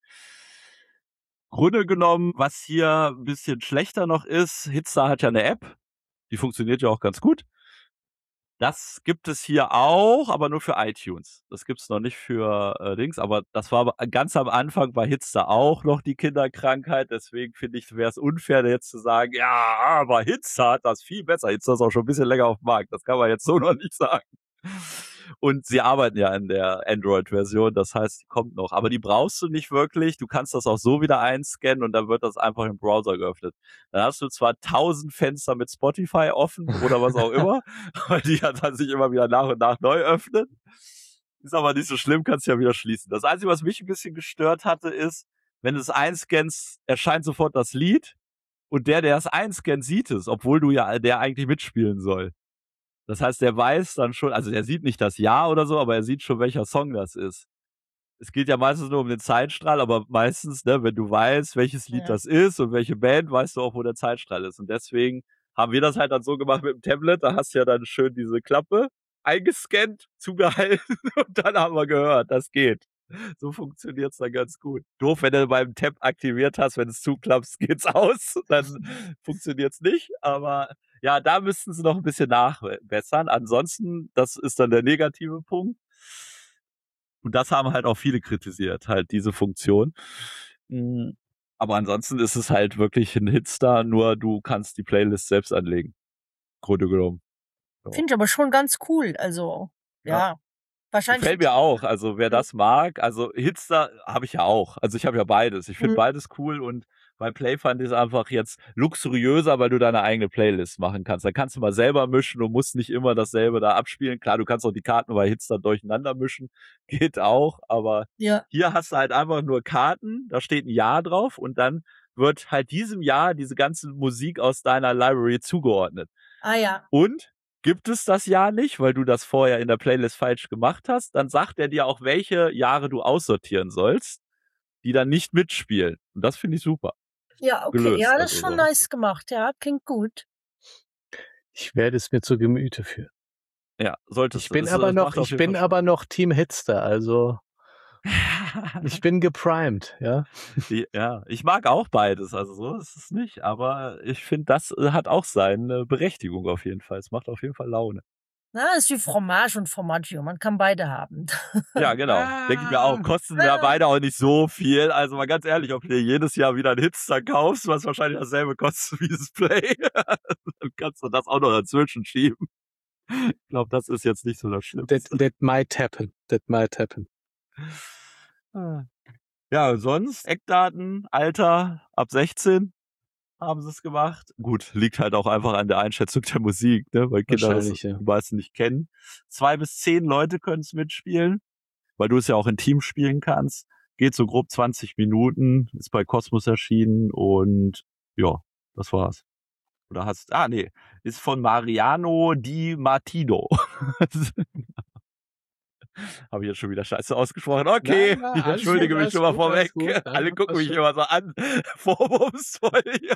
Grunde genommen, was hier ein bisschen schlechter noch ist, Hitstar hat ja eine App. Die funktioniert ja auch ganz gut. Das gibt es hier auch, aber nur für iTunes. Das gibt's noch nicht für äh, Dings, aber das war ganz am Anfang bei Hitster auch noch die Kinderkrankheit. Deswegen finde ich, wäre es unfair, jetzt zu sagen, ja, aber Hitster hat das viel besser. Hitster ist auch schon ein bisschen länger auf dem Markt. Das kann man jetzt so noch nicht sagen. Und sie arbeiten ja an der Android-Version, das heißt, die kommt noch. Aber die brauchst du nicht wirklich. Du kannst das auch so wieder einscannen und dann wird das einfach im Browser geöffnet. Dann hast du zwar tausend Fenster mit Spotify offen oder was auch immer, aber die hat dann sich immer wieder nach und nach neu öffnen. Ist aber nicht so schlimm, kannst ja wieder schließen. Das Einzige, was mich ein bisschen gestört hatte, ist, wenn du es einscannst, erscheint sofort das Lied und der, der es einscannt, sieht es, obwohl du ja der eigentlich mitspielen soll. Das heißt, der weiß dann schon, also der sieht nicht das Ja oder so, aber er sieht schon, welcher Song das ist. Es geht ja meistens nur um den Zeitstrahl, aber meistens, ne, wenn du weißt, welches Lied ja. das ist und welche Band, weißt du auch, wo der Zeitstrahl ist. Und deswegen haben wir das halt dann so gemacht mit dem Tablet, da hast du ja dann schön diese Klappe eingescannt, zugehalten und dann haben wir gehört, das geht. So funktioniert's dann ganz gut. Doof, wenn du beim Tab aktiviert hast, wenn es zuklappst, geht's aus, dann funktioniert's nicht, aber ja, da müssten sie noch ein bisschen nachbessern. Ansonsten, das ist dann der negative Punkt. Und das haben halt auch viele kritisiert, halt diese Funktion. Aber ansonsten ist es halt wirklich ein Hitstar, nur du kannst die Playlist selbst anlegen. Grunde genommen. So. Finde ich aber schon ganz cool. Also, ja. ja. Wahrscheinlich. Gefällt mir auch. Also, wer das mag, also Hitstar habe ich ja auch. Also, ich habe ja beides. Ich finde mhm. beides cool und bei Play fand ich es einfach jetzt luxuriöser, weil du deine eigene Playlist machen kannst. Da kannst du mal selber mischen und musst nicht immer dasselbe da abspielen. Klar, du kannst auch die Karten bei Hitstar durcheinander mischen. Geht auch, aber ja. hier hast du halt einfach nur Karten, da steht ein Jahr drauf und dann wird halt diesem Jahr diese ganze Musik aus deiner Library zugeordnet. Ah ja. Und gibt es das Jahr nicht, weil du das vorher in der Playlist falsch gemacht hast, dann sagt er dir auch, welche Jahre du aussortieren sollst, die dann nicht mitspielen. Und das finde ich super. Ja, okay. Gelöst, ja, das ist also schon so. nice gemacht. Ja, klingt gut. Ich werde es mir zu Gemüte führen. Ja, solltest ich bin du. aber noch, ich bin aber noch Team Hitster, also ich bin geprimed, ja. Ja, ich mag auch beides, also so ist es nicht, aber ich finde, das hat auch seine Berechtigung auf jeden Fall. Es macht auf jeden Fall Laune. Na, das ist wie Fromage und Formaggio. Man kann beide haben. Ja, genau. Ah. Denke ich mir auch. Kosten ja beide auch nicht so viel. Also mal ganz ehrlich, ob du dir jedes Jahr wieder einen Hitster kaufst, was wahrscheinlich dasselbe kostet wie das Play, dann kannst du das auch noch dazwischen schieben. Ich glaube, das ist jetzt nicht so das Schlimmste. That, that might happen. That might happen. Ja, sonst Eckdaten, Alter, ab sechzehn. Haben sie es gemacht. Gut, liegt halt auch einfach an der Einschätzung der Musik, ne, weil Kinder das ja. die meisten nicht kennen. Zwei bis zehn Leute können es mitspielen, weil du es ja auch in Teams spielen kannst. Geht so grob zwanzig Minuten, ist bei Cosmos erschienen und ja, das war's. Oder hast, ah nee, ist von Mariano Di Martino. Habe ich jetzt schon wieder scheiße ausgesprochen. Okay, nein, nein, ich entschuldige gut, mich schon mal gut, vorweg. Gut, alle gucken mich immer so an. Vorwurfsvoll hier.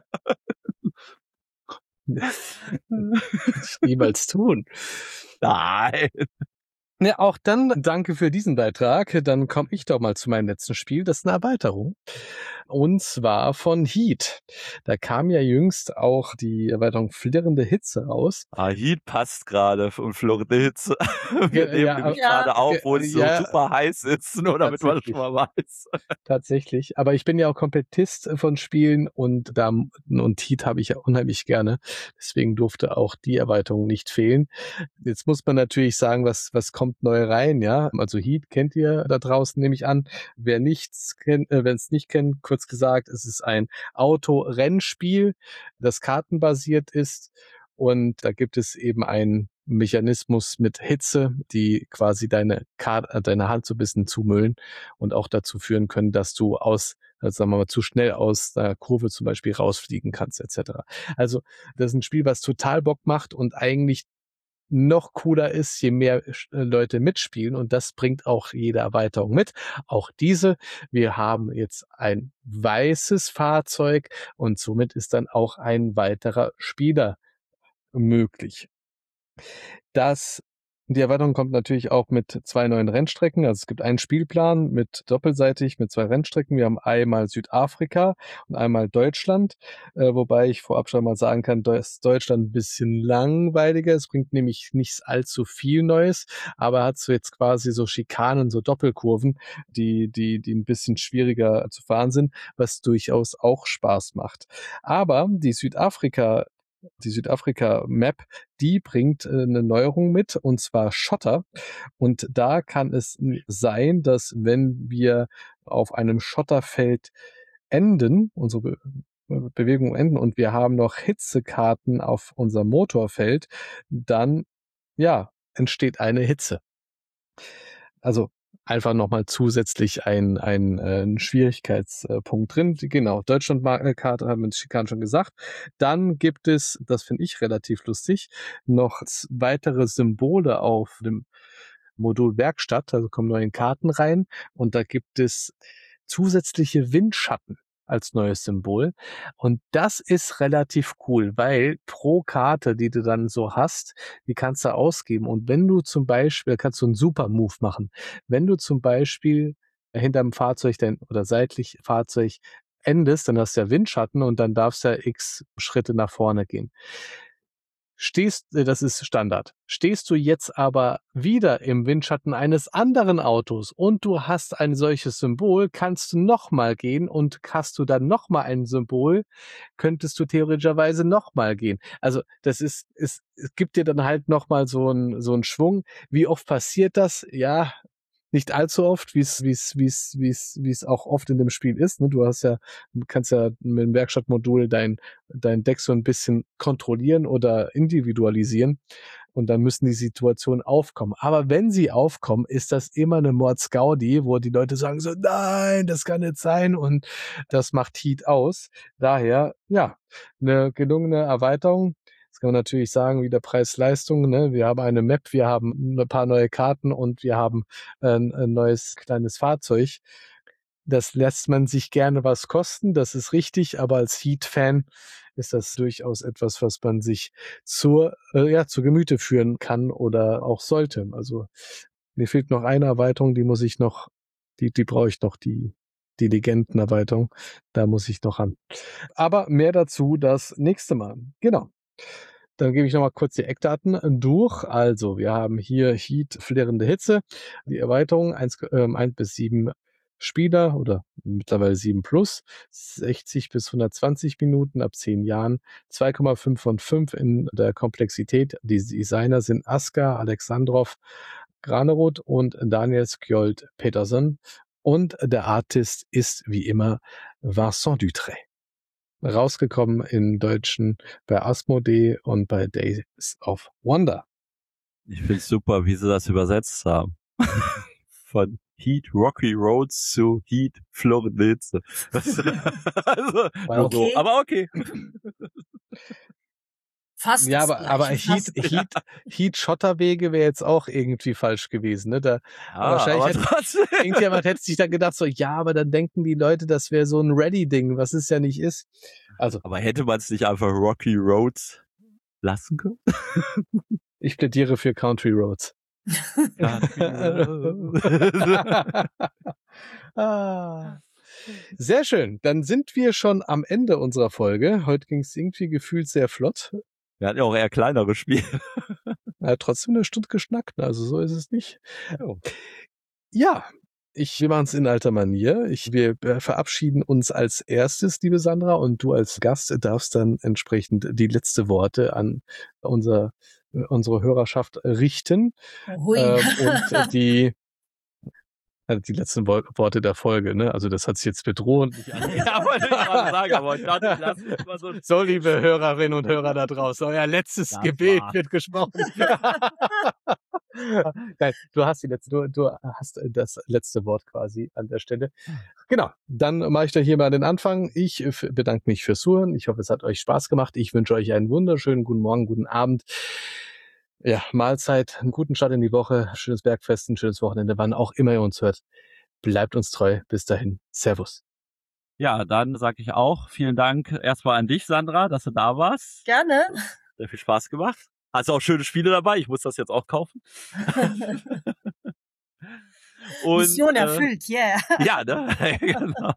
Ich niemals tun. Nein. Ja, auch dann danke für diesen Beitrag. Dann komme ich doch mal zu meinem letzten Spiel. Das ist eine Erweiterung. Und zwar von Heat. Da kam ja jüngst auch die Erweiterung Flirrende Hitze raus. Ah, Heat passt gerade und Flirrende Hitze. Wir ja, nehmen ja, nämlich ja, gerade auf, wo es ja, so super heiß ist, nur damit man das schon mal weiß. Tatsächlich. Aber ich bin ja auch Komplettist von Spielen und da und Heat habe ich ja unheimlich gerne. Deswegen durfte auch die Erweiterung nicht fehlen. Jetzt muss man natürlich sagen, was, was kommt neu rein, ja? Also Heat kennt ihr da draußen, nehme ich an. Wer nichts kennt, äh, wenn es nicht kennt, kurz gesagt, es ist ein Autorennspiel, das kartenbasiert ist und da gibt es eben einen Mechanismus mit Hitze, die quasi deine Karte, deine Hand so ein bisschen zumüllen und auch dazu führen können, dass du aus, also sagen wir mal, zu schnell aus der Kurve zum Beispiel rausfliegen kannst, et cetera. Also das ist ein Spiel, was total Bock macht und eigentlich noch cooler ist, je mehr Leute mitspielen und das bringt auch jede Erweiterung mit. Auch diese. Wir haben jetzt ein weißes Fahrzeug und somit ist dann auch ein weiterer Spieler möglich. Das Die Erweiterung kommt natürlich auch mit zwei neuen Rennstrecken. Also es gibt einen Spielplan mit doppelseitig mit zwei Rennstrecken. Wir haben einmal Südafrika und einmal Deutschland, äh, wobei ich vorab schon mal sagen kann, dass Deutschland ein bisschen langweiliger. Es bringt nämlich nicht allzu viel Neues, aber hat so jetzt quasi so Schikanen, so Doppelkurven, die die die ein bisschen schwieriger zu fahren sind, was durchaus auch Spaß macht. Aber die Südafrika Die Südafrika-Map, die bringt äh, eine Neuerung mit, und zwar Schotter. Und da kann es sein, dass wenn wir auf einem Schotterfeld enden, unsere Be Bewegung enden und wir haben noch Hitzekarten auf unserem Motorfeld, dann, ja, entsteht eine Hitze. Also einfach nochmal zusätzlich ein, ein, äh, ein Schwierigkeitspunkt drin. Genau, Deutschland-Karte haben wir in Schikanen schon gesagt. Dann gibt es, das finde ich relativ lustig, noch weitere Symbole auf dem Modul Werkstatt, also kommen neue Karten rein und da gibt es zusätzliche Windschatten als neues Symbol. Und das ist relativ cool, weil pro Karte, die du dann so hast, die kannst du ausgeben. Und wenn du zum Beispiel, kannst du einen Super-Move machen. Wenn du zum Beispiel hinterm Fahrzeug dein, oder seitlich Fahrzeug endest, dann hast du ja Windschatten und dann darfst du ja x Schritte nach vorne gehen. Stehst, das ist Standard. Stehst du jetzt aber wieder im Windschatten eines anderen Autos und du hast ein solches Symbol, kannst du nochmal gehen und hast du dann nochmal ein Symbol, könntest du theoretischerweise nochmal gehen. Also das ist, es, es gibt dir dann halt nochmal so einen so einen Schwung. Wie oft passiert das? Ja, nicht allzu oft, wie es wie es wie es wie es wie es auch oft in dem Spiel ist. Ne? Du hast ja, du kannst ja mit dem Werkstattmodul dein dein Deck so ein bisschen kontrollieren oder individualisieren und dann müssen die Situationen aufkommen. Aber wenn sie aufkommen, ist das immer eine Mordsgaudi, wo die Leute sagen so, nein, das kann nicht sein und das macht Heat aus. Daher, ja, eine gelungene Erweiterung. Jetzt kann man natürlich sagen, wieder Preis-Leistung, ne? Wir haben eine Map, wir haben ein paar neue Karten und wir haben ein, ein neues kleines Fahrzeug. Das lässt man sich gerne was kosten, das ist richtig, aber als Heat-Fan ist das durchaus etwas, was man sich zur, äh, ja, zu Gemüte führen kann oder auch sollte. Also mir fehlt noch eine Erweiterung, die muss ich noch, die, die brauche ich noch, die, die Legendenerweiterung, da muss ich noch ran. Aber mehr dazu das nächste Mal. Genau. Dann gebe ich nochmal kurz die Eckdaten durch. Also, wir haben hier Heat, flirrende Hitze, die Erweiterung eins, ähm, eins bis sieben Spieler oder mittlerweile sieben plus, sechzig bis hundertzwanzig Minuten ab zehn Jahren, zwei Komma fünf von fünf in der Komplexität. Die Designer sind Aska, Alexandrov, Granerud und Daniel Skjold Peterson. Und der Artist ist wie immer Vincent Dutray. Rausgekommen im Deutschen bei Asmodee und bei Days of Wonder. Ich finde es super, wie sie das übersetzt haben. Von Heat Rocky Roads zu Heat flirrende Hitze. Also, Wow. so, aber okay. Fast Ja, das aber, aber Gleiche, Heat, fast. Heat, Heat Schotterwege wäre jetzt auch irgendwie falsch gewesen, ne? Da, Ja, wahrscheinlich aber hätte, trotzdem. irgendjemand hätte sich dann gedacht so, ja, aber dann denken die Leute, das wäre so ein Ready-Ding, was es ja nicht ist. Also, Aber hätte man es nicht einfach Rocky Roads lassen können? ich plädiere für Country Roads. Ah. Sehr schön. Dann sind wir schon am Ende unserer Folge. Heute ging es irgendwie gefühlt sehr flott. Wir hatten ja auch eher kleinere Spiele. Ja, trotzdem eine Stunde geschnackt, also so ist es nicht. Ja, ich, wir machen es in alter Manier. Ich, wir verabschieden uns als erstes, liebe Sandra, und du als Gast darfst dann entsprechend die letzte Worte an unser, unsere Hörerschaft richten. Hui. Ähm, und die Also die letzten Wo- Worte der Folge, ne? Also das hat sich jetzt bedrohend nicht an. Ja, wollte ich gerade sagen, aber ich dachte, ich lasse es mal so. So, liebe Hörerinnen und Hörer da draußen, euer letztes Das Gebet war's. wird gesprochen. Nein, du hast die letzte, du, du hast das letzte Wort quasi an der Stelle. Genau, dann mache ich da hier mal den Anfang. Ich f- bedanke mich fürs Zuhören. Ich hoffe, es hat euch Spaß gemacht. Ich wünsche euch einen wunderschönen guten Morgen, guten Abend. Ja, Mahlzeit, einen guten Start in die Woche, schönes Bergfest, ein schönes Wochenende, wann auch immer ihr uns hört. Bleibt uns treu. Bis dahin. Servus. Ja, dann sage ich auch vielen Dank erstmal an dich, Sandra, dass du da warst. Gerne. Sehr viel Spaß gemacht. Hast auch schöne Spiele dabei. Ich muss das jetzt auch kaufen. Und, Mission erfüllt, yeah. Ja, ne? Genau.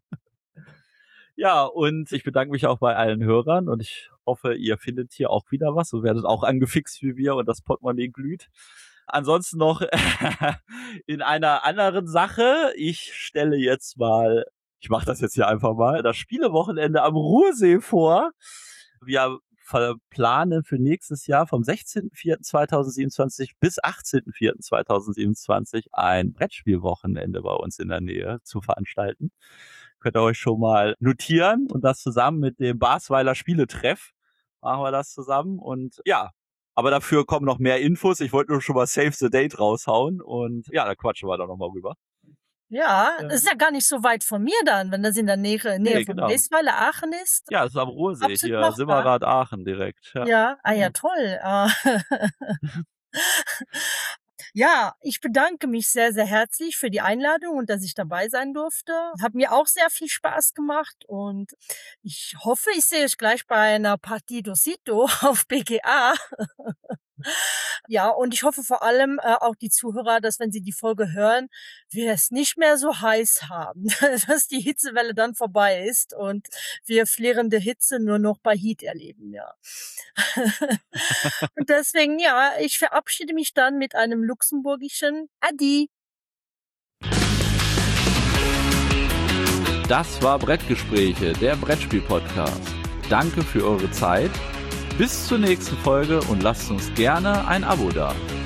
Ja, und ich bedanke mich auch bei allen Hörern und ich hoffe, ihr findet hier auch wieder was und werdet auch angefixt wie wir und das Portemonnaie glüht. Ansonsten noch in einer anderen Sache. Ich stelle jetzt mal, ich mache das jetzt hier einfach mal, das Spielewochenende am Ruhrsee vor. Wir planen für nächstes Jahr vom sechzehnten vierten zweitausendsiebenundzwanzig bis achtzehnten vierten zweitausendsiebenundzwanzig ein Brettspielwochenende bei uns in der Nähe zu veranstalten. Könnt ihr euch schon mal notieren und das zusammen mit dem Basweiler Spieletreff machen wir das zusammen und ja, aber dafür kommen noch mehr Infos. Ich wollte nur schon mal Save the Date raushauen und ja, da quatschen wir dann nochmal rüber. Ja, das ist ja gar nicht so weit von mir dann, wenn das in der Nähe, Nähe nee, von genau. Basweiler Aachen ist. Ja, das ist am Ruhrsee, hier Simmerath Aachen direkt. Ja, ja, ah ja, toll. Ja, ich bedanke mich sehr, sehr herzlich für die Einladung und dass ich dabei sein durfte. Hat mir auch sehr viel Spaß gemacht und ich hoffe, ich sehe euch gleich bei einer Partie Dosito auf B G A. Ja, und ich hoffe vor allem äh, auch die Zuhörer, dass wenn sie die Folge hören, wir es nicht mehr so heiß haben, dass die Hitzewelle dann vorbei ist und wir flirrende Hitze nur noch bei Heat erleben, ja. Und deswegen, ja, ich verabschiede mich dann mit einem luxemburgischen Adi. Das war Brettgespräche, der Brettspiel-Podcast. Danke für eure Zeit. Bis zur nächsten Folge und lasst uns gerne ein Abo da.